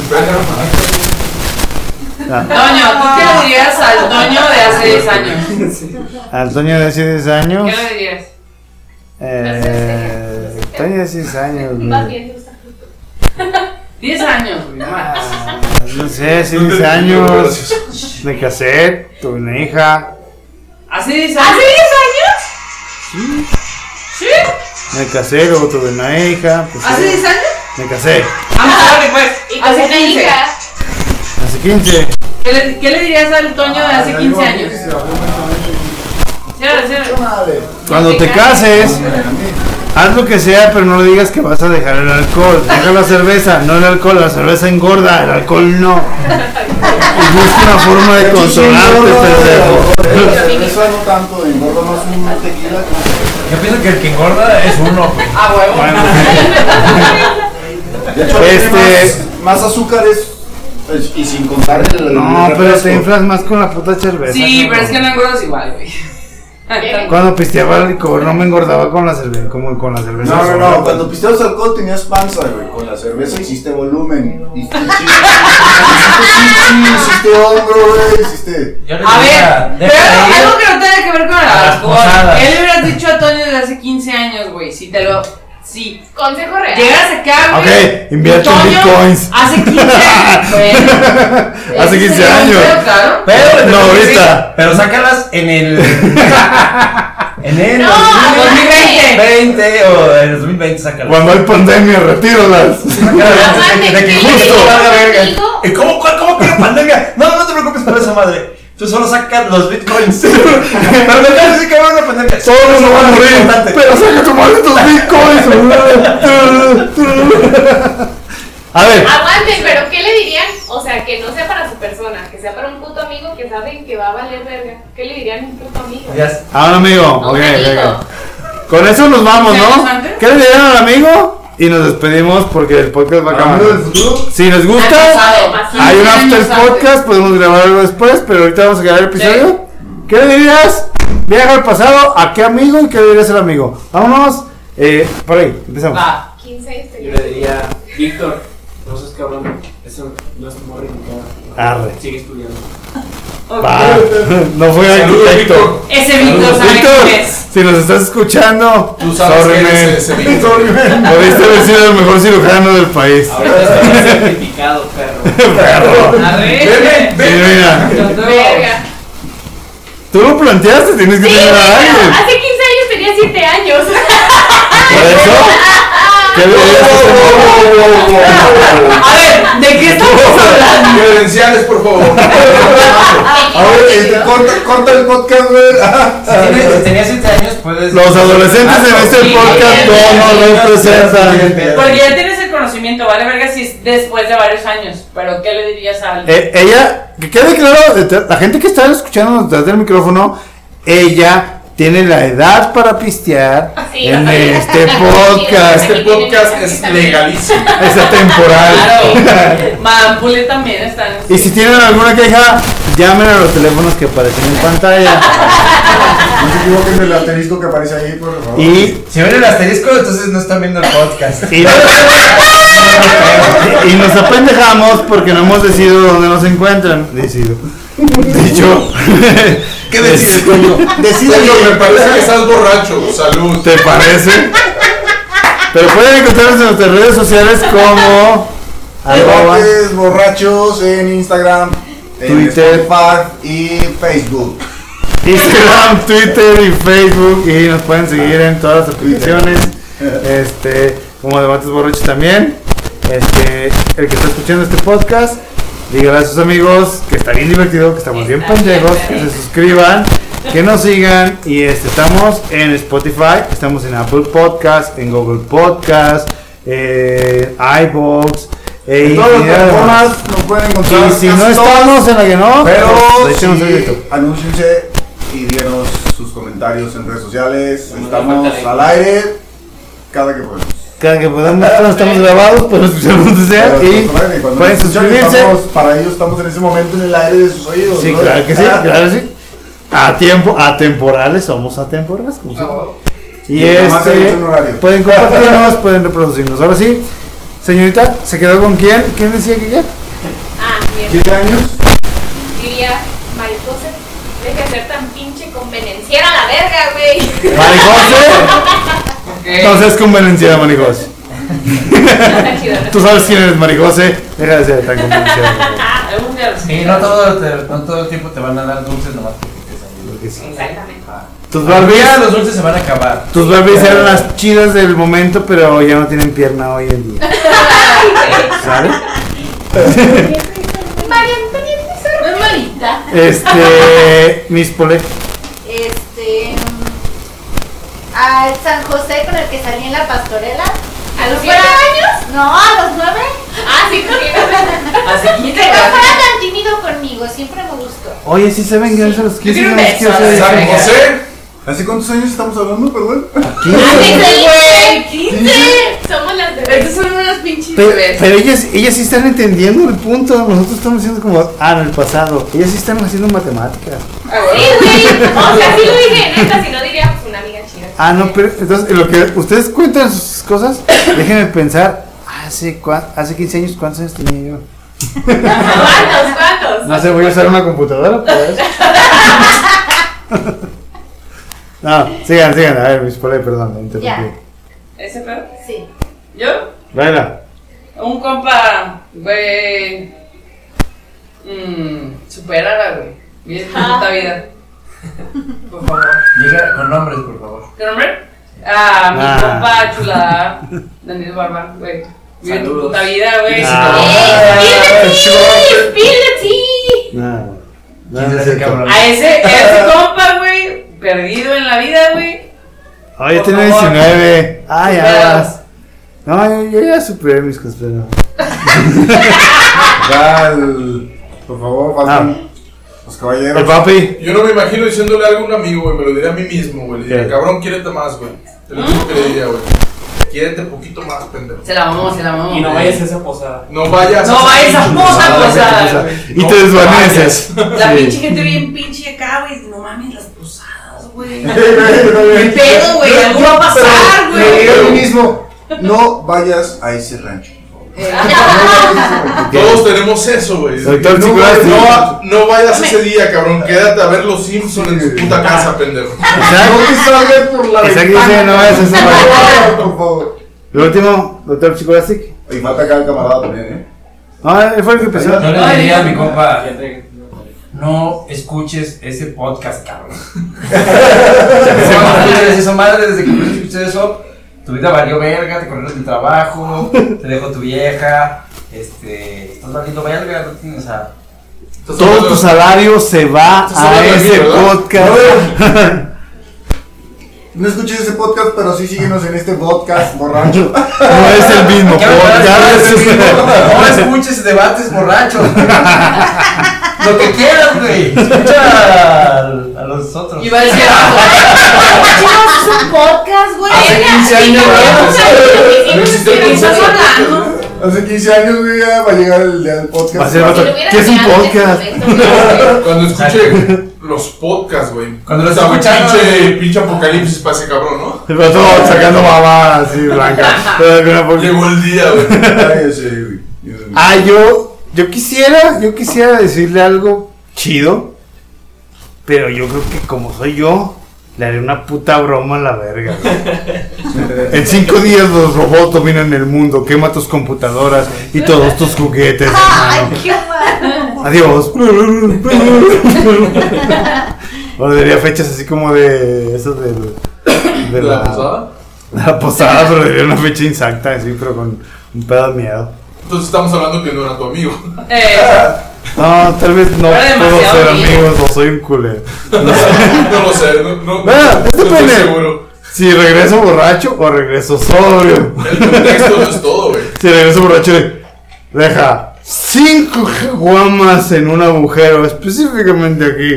Speaker 5: Toño, ¿tú qué le dirías al Toño de hace 10 años?
Speaker 2: Antonio de hace 10 años.
Speaker 5: ¿Qué le dirías?
Speaker 2: Antonio de hace 10 años.
Speaker 6: Más
Speaker 2: güey.
Speaker 6: bien, te gusta.
Speaker 5: 10 años, güey, más.
Speaker 2: No sé, hace 10 años. Me casé, tuve una hija.
Speaker 5: ¿Hace 10 años?
Speaker 6: ¿Hace 10 años?
Speaker 5: ¿Sí?
Speaker 2: Me casé, luego tuve una hija. Pues,
Speaker 5: ¿Hace 10 años?
Speaker 2: me casé.
Speaker 5: Sorry, pues.
Speaker 6: Y con
Speaker 5: Hace
Speaker 6: una
Speaker 5: 15.
Speaker 6: hija.
Speaker 2: Hace 15.
Speaker 5: ¿Qué le dirías al Toño de hace 15 años?
Speaker 2: Cuando te cases, haz lo que sea, pero no le digas que vas a dejar el alcohol. Deja la cerveza, no el alcohol. La cerveza engorda, el alcohol no. Y busca una forma de controlarte, pendejo.
Speaker 3: Eso no tanto, engorda más un tequila.
Speaker 4: Yo pienso que el que engorda es uno, güey.
Speaker 5: Ah, huevo.
Speaker 3: De hecho, más azúcares. Y sin contar el.
Speaker 2: No, pero te inflas más con la puta cerveza.
Speaker 5: Sí, pero es que no engordas igual, güey.
Speaker 2: Cuando pisteaba el licor no me engordaba con la cerveza, como con la cerveza.
Speaker 3: No, cuando pisteabas alcohol tenías panza, güey. Con la cerveza hiciste volumen. Hiciste hombro, güey. Hiciste.
Speaker 5: A ver, pero algo que no tiene que ver con el alcohol. Él le hubieras dicho a Toño desde hace 15 años, güey. Si te lo. Sí.
Speaker 10: Consejo real.
Speaker 5: Llegas acá, güey.
Speaker 2: Ok, invierte en bitcoins.
Speaker 5: Hace 15 años, güey.
Speaker 2: Hace 15 años.
Speaker 5: Claro.
Speaker 4: Pero
Speaker 2: no, ahorita.
Speaker 4: Pero sácalas en el. En el
Speaker 5: 2020
Speaker 4: o en el 2020 sácalas.
Speaker 2: Cuando hay pandemia, retíralas.
Speaker 4: De que
Speaker 2: justo.
Speaker 4: ¿Cómo que pandemia? No te preocupes por esa madre. Tú solo sacas los bitcoins. Pero me parece decir que va a una pandemia.
Speaker 2: Todos nos van a morir. Pero saca tu malditos bitcoins. A ver.
Speaker 10: Aguanten, pero ¿qué le dirían? O sea, que no sea para su persona, que sea para un puto amigo que saben que va a valer verga. ¿Qué le dirían a un puto amigo?
Speaker 2: A un amigo.
Speaker 10: A un amigo.
Speaker 2: Con eso nos vamos, ¿no? ¿Qué le dirían al amigo? Y nos despedimos porque el podcast va a acabar. Si les gusta, hay un after podcast, podemos grabar algo después, pero ahorita vamos a grabar el episodio. ¿Qué le dirías? Viaja al pasado, ¿a qué amigo y qué le dirías al amigo? Vámonos, por ahí, empezamos.
Speaker 10: 15 años
Speaker 8: Yo le diría, Víctor, no seas cabrón, eso no es tu morra indicada.
Speaker 2: Arre.
Speaker 8: Sigue estudiando.
Speaker 2: Va. No fue arquitecto.
Speaker 5: Ese Víctor sabe quién es.
Speaker 2: Si nos estás escuchando,
Speaker 7: tú sabes quién es ese Víctor.
Speaker 2: Pudiste haber sido el mejor cirujano del país.
Speaker 8: Ahora está certificado, perro.
Speaker 2: Perro.
Speaker 5: Arre.
Speaker 2: Mira.
Speaker 10: Verga.
Speaker 2: Tú lo planteaste, tienes que tener a alguien.
Speaker 10: Hace 15 años tenía 7 años.
Speaker 2: ¿Por eso? ¿Qué le dirías
Speaker 5: A ver, ¿de qué estamos hablando?
Speaker 7: Credenciales, por favor.
Speaker 3: A ver, corta el podcast, güey.
Speaker 4: Si tenías 7 años, puedes.
Speaker 2: Los adolescentes en este podcast no nos representan.
Speaker 5: Porque ya tienes el conocimiento, vale verga si es después de varios años. Pero ¿qué le dirías a alguien?
Speaker 2: Ella, que quede claro, la gente que está escuchando detrás del micrófono, ella tiene la edad para pistear en este podcast.
Speaker 7: Este podcast es legalísimo.
Speaker 2: Es atemporal.
Speaker 5: Claro. Mampule también está.
Speaker 2: Y si tienen alguna queja, llamen a los teléfonos que aparecen en pantalla.
Speaker 3: No se equivoquen del asterisco que aparece ahí, por favor.
Speaker 2: Y
Speaker 4: si ven el asterisco, entonces no están viendo el podcast.
Speaker 2: Y nos apendejamos porque no hemos decidido dónde nos encuentran. Dicho.
Speaker 3: ¿Qué decides, coño?
Speaker 7: Decide. Me parece que estás borracho. Salud.
Speaker 2: ¿Te parece? Pero pueden encontrarnos en nuestras redes sociales como
Speaker 3: Debates Borrachos en Instagram,
Speaker 2: Twitter,
Speaker 3: Spotify y Facebook.
Speaker 2: Instagram, Twitter y Facebook. Y nos pueden seguir en todas las aplicaciones. Como Debates Borrachos también. El que está escuchando este podcast, dígale a sus amigos que está bien divertido, que estamos bien pendejos, que se suscriban, que nos sigan. Y estamos en Spotify, estamos en Apple Podcast, en Google Podcast, iVoox,
Speaker 3: en todas las plataformas nos pueden encontrar.
Speaker 2: Y si no estamos en la que no,
Speaker 3: pero
Speaker 2: sí,
Speaker 3: anúnciense y díganos sus comentarios en redes sociales. Estamos al aire cada que podemos.
Speaker 2: Cada que podamos, cuando estamos grabados, podemos escuchar donde sea. Y pueden suscribirse.
Speaker 3: Para ellos estamos en ese momento en el aire de sus oídos.
Speaker 2: Sí,
Speaker 3: ¿no?
Speaker 2: claro que sí, claro que sí. A tiempo, atemporales, somos atemporales. Y pueden compartirnos, pueden reproducirnos. Ahora sí, señorita, ¿se quedó con quién? ¿Quién decía que ya?
Speaker 10: Bien.
Speaker 3: 7 años.
Speaker 10: Diría, Maricose, deja de ser tan pinche convenenciera a la verga, güey.
Speaker 2: ¿Maricose? No seas convenenciada, Maricose. Tú sabes quién eres, Maricose. Deja de ser tan convenenciada.
Speaker 4: Sí, no todo el tiempo te van a dar dulces nomás porque
Speaker 10: sí. Exactamente.
Speaker 2: Tus Barbies,
Speaker 4: los dulces se van a acabar.
Speaker 2: Tus Barbies eran las chidas del momento, pero ya no tienen pierna hoy en día. ¿Sabes?
Speaker 10: María Antonieta,
Speaker 9: Malita.
Speaker 2: Miss Pole.
Speaker 9: Al San José con el que salí en la pastorela.
Speaker 10: ¿A los 7 años?
Speaker 9: No, a los 9.
Speaker 10: Ah, sí, porque
Speaker 5: Así
Speaker 9: Que no fuera tan tímido conmigo, siempre me gustó.
Speaker 2: Oye, sí se ven que a los 15
Speaker 5: quiero un
Speaker 2: años
Speaker 5: beso,
Speaker 2: quiero ser
Speaker 7: San
Speaker 2: diferente.
Speaker 7: José.
Speaker 3: ¿Hace cuántos años estamos hablando, perdón?
Speaker 9: 15.
Speaker 10: somos las
Speaker 5: Estas
Speaker 10: bebés.
Speaker 5: son unas pinches
Speaker 2: Pero
Speaker 5: bebés.
Speaker 2: ellas sí están entendiendo el punto. Nosotros estamos haciendo como, en el pasado. Ellas sí están haciendo matemáticas.
Speaker 10: Sí, güey. O sea, sí lo dije, neta, si no diría, pues una amiga chida.
Speaker 2: No, pero entonces lo que ustedes cuentan sus cosas, déjenme pensar, hace 15 años, ¿cuántos años tenía yo?
Speaker 10: ¿Cuántos?
Speaker 2: No sé, voy a usar una computadora, pues. No, sigan, a ver, mis pole, perdón, me interrumpí.
Speaker 9: Ya.
Speaker 5: ¿Ese pedo?
Speaker 9: Sí.
Speaker 5: ¿Yo?
Speaker 2: Baila.
Speaker 5: Un compa, güey. Supérala, güey. Vive tu puta vida. Por favor.
Speaker 4: Diga con nombres, por favor.
Speaker 5: ¿Qué nombre? Mi compa chulada. Daniel Barba, güey. Vive tu
Speaker 4: Saludos.
Speaker 5: puta vida, güey.
Speaker 2: No,
Speaker 4: ¿Quién
Speaker 2: no
Speaker 4: es
Speaker 2: es
Speaker 4: ese
Speaker 2: cierto.
Speaker 4: cabrón?
Speaker 5: A ese compa, güey. Perdido en la vida, güey.
Speaker 2: Oye,
Speaker 5: Por
Speaker 2: tiene
Speaker 5: favor.
Speaker 2: 19. Ya
Speaker 5: Supéralo.
Speaker 2: vas. No, yo ya superé mis cosas, pero.
Speaker 3: Por favor, faltan los caballeros.
Speaker 2: El papi.
Speaker 7: Yo no me imagino diciéndole algo a un amigo, güey. Me lo diría a mí mismo, güey. Le diría,
Speaker 2: ¿Qué?
Speaker 7: cabrón, quiérete más, güey. Te lo digo que le diría, güey. Quiérete poquito más, pendejo.
Speaker 5: Se la mamó, se la mamó.
Speaker 8: Y no vayas a esa posada.
Speaker 7: No vayas
Speaker 5: No vayas a puta posada, güey.
Speaker 2: Y
Speaker 7: No
Speaker 2: te desvaneces.
Speaker 5: La
Speaker 2: Sí.
Speaker 5: pinche gente bien pinche acá, güey. No mames, las posadas, güey. ¿Qué pedo, güey? Algo va a pasar,
Speaker 3: Me diría a mí
Speaker 5: güey.
Speaker 3: mismo, no vayas a ese rancho.
Speaker 7: Todos tenemos eso, güey.
Speaker 2: Doctor
Speaker 7: No,
Speaker 2: Chicolás,
Speaker 7: no vayas ese día, cabrón. Quédate a ver los Simpsons en tu puta casa, pendejo.
Speaker 2: Exacto.
Speaker 3: por la
Speaker 2: Exacto, dice, no es eso.
Speaker 3: Por favor.
Speaker 2: Lo último, doctor Chicolastic.
Speaker 3: Y falta acá el camarada también,
Speaker 2: No, él fue el que empezó.
Speaker 4: Yo le diría a mi compa, no escuches ese podcast, cabrón. No escuches esa madre desde que escuches eso. Tu vida valió verga, te corrieron del trabajo, te dejó tu vieja, estás valiendo verga, no tienes a...
Speaker 2: Todo tu salario se va
Speaker 7: Estás
Speaker 2: a
Speaker 7: hablando de mí,
Speaker 2: ese
Speaker 7: ¿verdad?
Speaker 2: podcast.
Speaker 3: No escuches ese podcast, pero sí síguenos en este podcast borracho.
Speaker 2: No es el mismo
Speaker 4: ¿Qué hablas?
Speaker 2: podcast.
Speaker 4: No escuches debates borrachos. Lo que quieras, güey. Escucha a los otros.
Speaker 5: Iba a decir,
Speaker 9: Es un podcast, güey.
Speaker 4: Hace 15 años,
Speaker 7: No existió el
Speaker 5: ¿qué estás
Speaker 7: concepto.
Speaker 5: hablando?
Speaker 3: Hace 15 años, güey, ya va a llegar el día del podcast.
Speaker 2: Va a ser otro. ¿Qué es un podcast?
Speaker 7: Cuando escuche los podcasts, güey.
Speaker 4: Cuando los
Speaker 7: O sea, güey,
Speaker 4: escucharon,
Speaker 7: pinche apocalipsis para ese cabrón, ¿no?
Speaker 2: El vato sacando mamá así blanca.
Speaker 7: Llegó el día, güey.
Speaker 3: Ay, yo sé, güey.
Speaker 2: Yo quisiera decirle algo chido, pero yo creo que como soy yo, le haré una puta broma a la verga. Güey. En 5 días los robots dominan el mundo, quema tus computadoras y todos tus juguetes,
Speaker 9: Ay,
Speaker 2: hermano.
Speaker 9: qué mal.
Speaker 2: Adiós. O daría fechas así como de eso de
Speaker 7: ¿La posada?
Speaker 2: la posada, pero daría una fecha exacta, así, pero con un pedo de miedo.
Speaker 7: Entonces estamos hablando que no era tu amigo.
Speaker 2: No, tal vez no
Speaker 5: Era
Speaker 2: puedo
Speaker 5: demasiado
Speaker 2: ser
Speaker 5: bien.
Speaker 2: amigos o soy un culero.
Speaker 7: No lo sé, no estoy
Speaker 2: depende.
Speaker 7: seguro.
Speaker 2: Si regreso borracho o regreso sobrio.
Speaker 7: El contexto no es todo, güey.
Speaker 2: Si regreso borracho, deja 5 guamas en un agujero, específicamente aquí.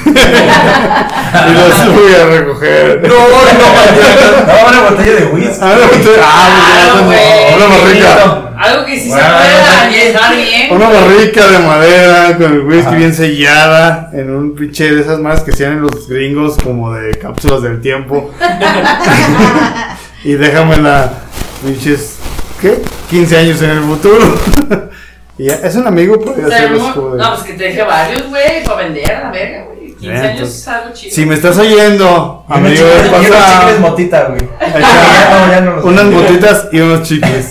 Speaker 2: Y los voy a recoger.
Speaker 7: No,
Speaker 4: una botella de whisky.
Speaker 2: Una barrica.
Speaker 5: Algo que sí se
Speaker 4: Bueno,
Speaker 5: pueda estar bien.
Speaker 2: Una barrica de madera con el whisky bien sellada en un pinche de esas más que sean en los gringos como de cápsulas del tiempo. Y déjamela pinches, ¿qué? 15 años en el futuro. Y ya, es un amigo, podría ser los jóvenes.
Speaker 5: No, pues que te deje varios, güey, para vender a la verga, güey. 15 años
Speaker 2: entonces,
Speaker 5: es algo chido.
Speaker 2: Si me estás oyendo, amigo del
Speaker 4: Chicles
Speaker 2: pasado,
Speaker 4: motita, güey.
Speaker 2: echa
Speaker 4: Ya no los
Speaker 2: unas
Speaker 4: tengo.
Speaker 2: botitas y unos chicles.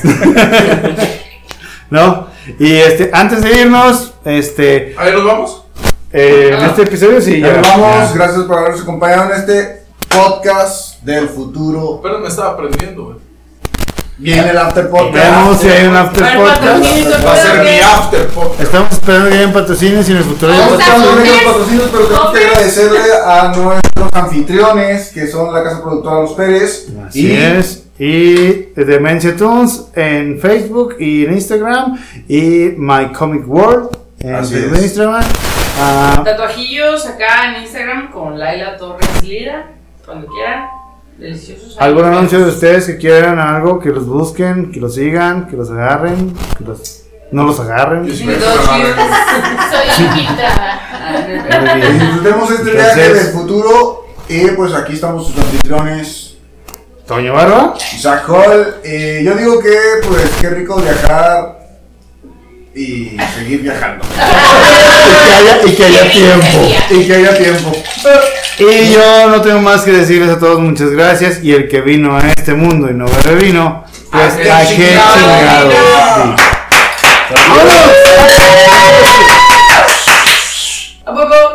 Speaker 2: ¿No? Y antes de irnos,
Speaker 7: Ahí nos vamos.
Speaker 2: en este episodio sí,
Speaker 3: Ya
Speaker 2: ya
Speaker 3: nos vamos. Gracias por habernos acompañado en este podcast del futuro.
Speaker 7: Pero me estaba aprendiendo, güey.
Speaker 3: Viene el after podcast.
Speaker 2: Vemos si hay un after podcast.
Speaker 7: Va a ser mi after podcast.
Speaker 2: Estamos esperando que hayan patrocinios y en el futuro haya
Speaker 3: Estamos
Speaker 2: patrocinios.
Speaker 3: viendo patrocinios, pero tenemos que agradecerle a nuestros anfitriones, que son la casa productora Los Pérez.
Speaker 2: Así es. Y Demencia Tunes en Facebook y en Instagram. Y My Comic World en
Speaker 3: Así es.
Speaker 2: Instagram.
Speaker 5: Tatuajillos acá en Instagram con Laila Torres Lira. Cuando quieran. Deliciosos.
Speaker 2: ¿Algún anuncio de ustedes que quieran algo? Que los busquen, que los sigan, que los agarren, que no los agarren.
Speaker 7: Yo sí
Speaker 5: Soy infiltrada.
Speaker 3: Disfrutemos este viaje del futuro. Y pues aquí estamos sus anfitriones.
Speaker 2: Toño Barba.
Speaker 3: Isaac Hall. Yo digo que pues qué rico viajar y seguir viajando.
Speaker 2: Y que haya tiempo.
Speaker 3: Y que haya tiempo.
Speaker 2: Y yo no tengo más que decirles a todos muchas gracias. Y el que vino a este mundo y no bebe vino, pues
Speaker 3: ¿A qué
Speaker 2: a qué chingado.
Speaker 5: ¿A poco?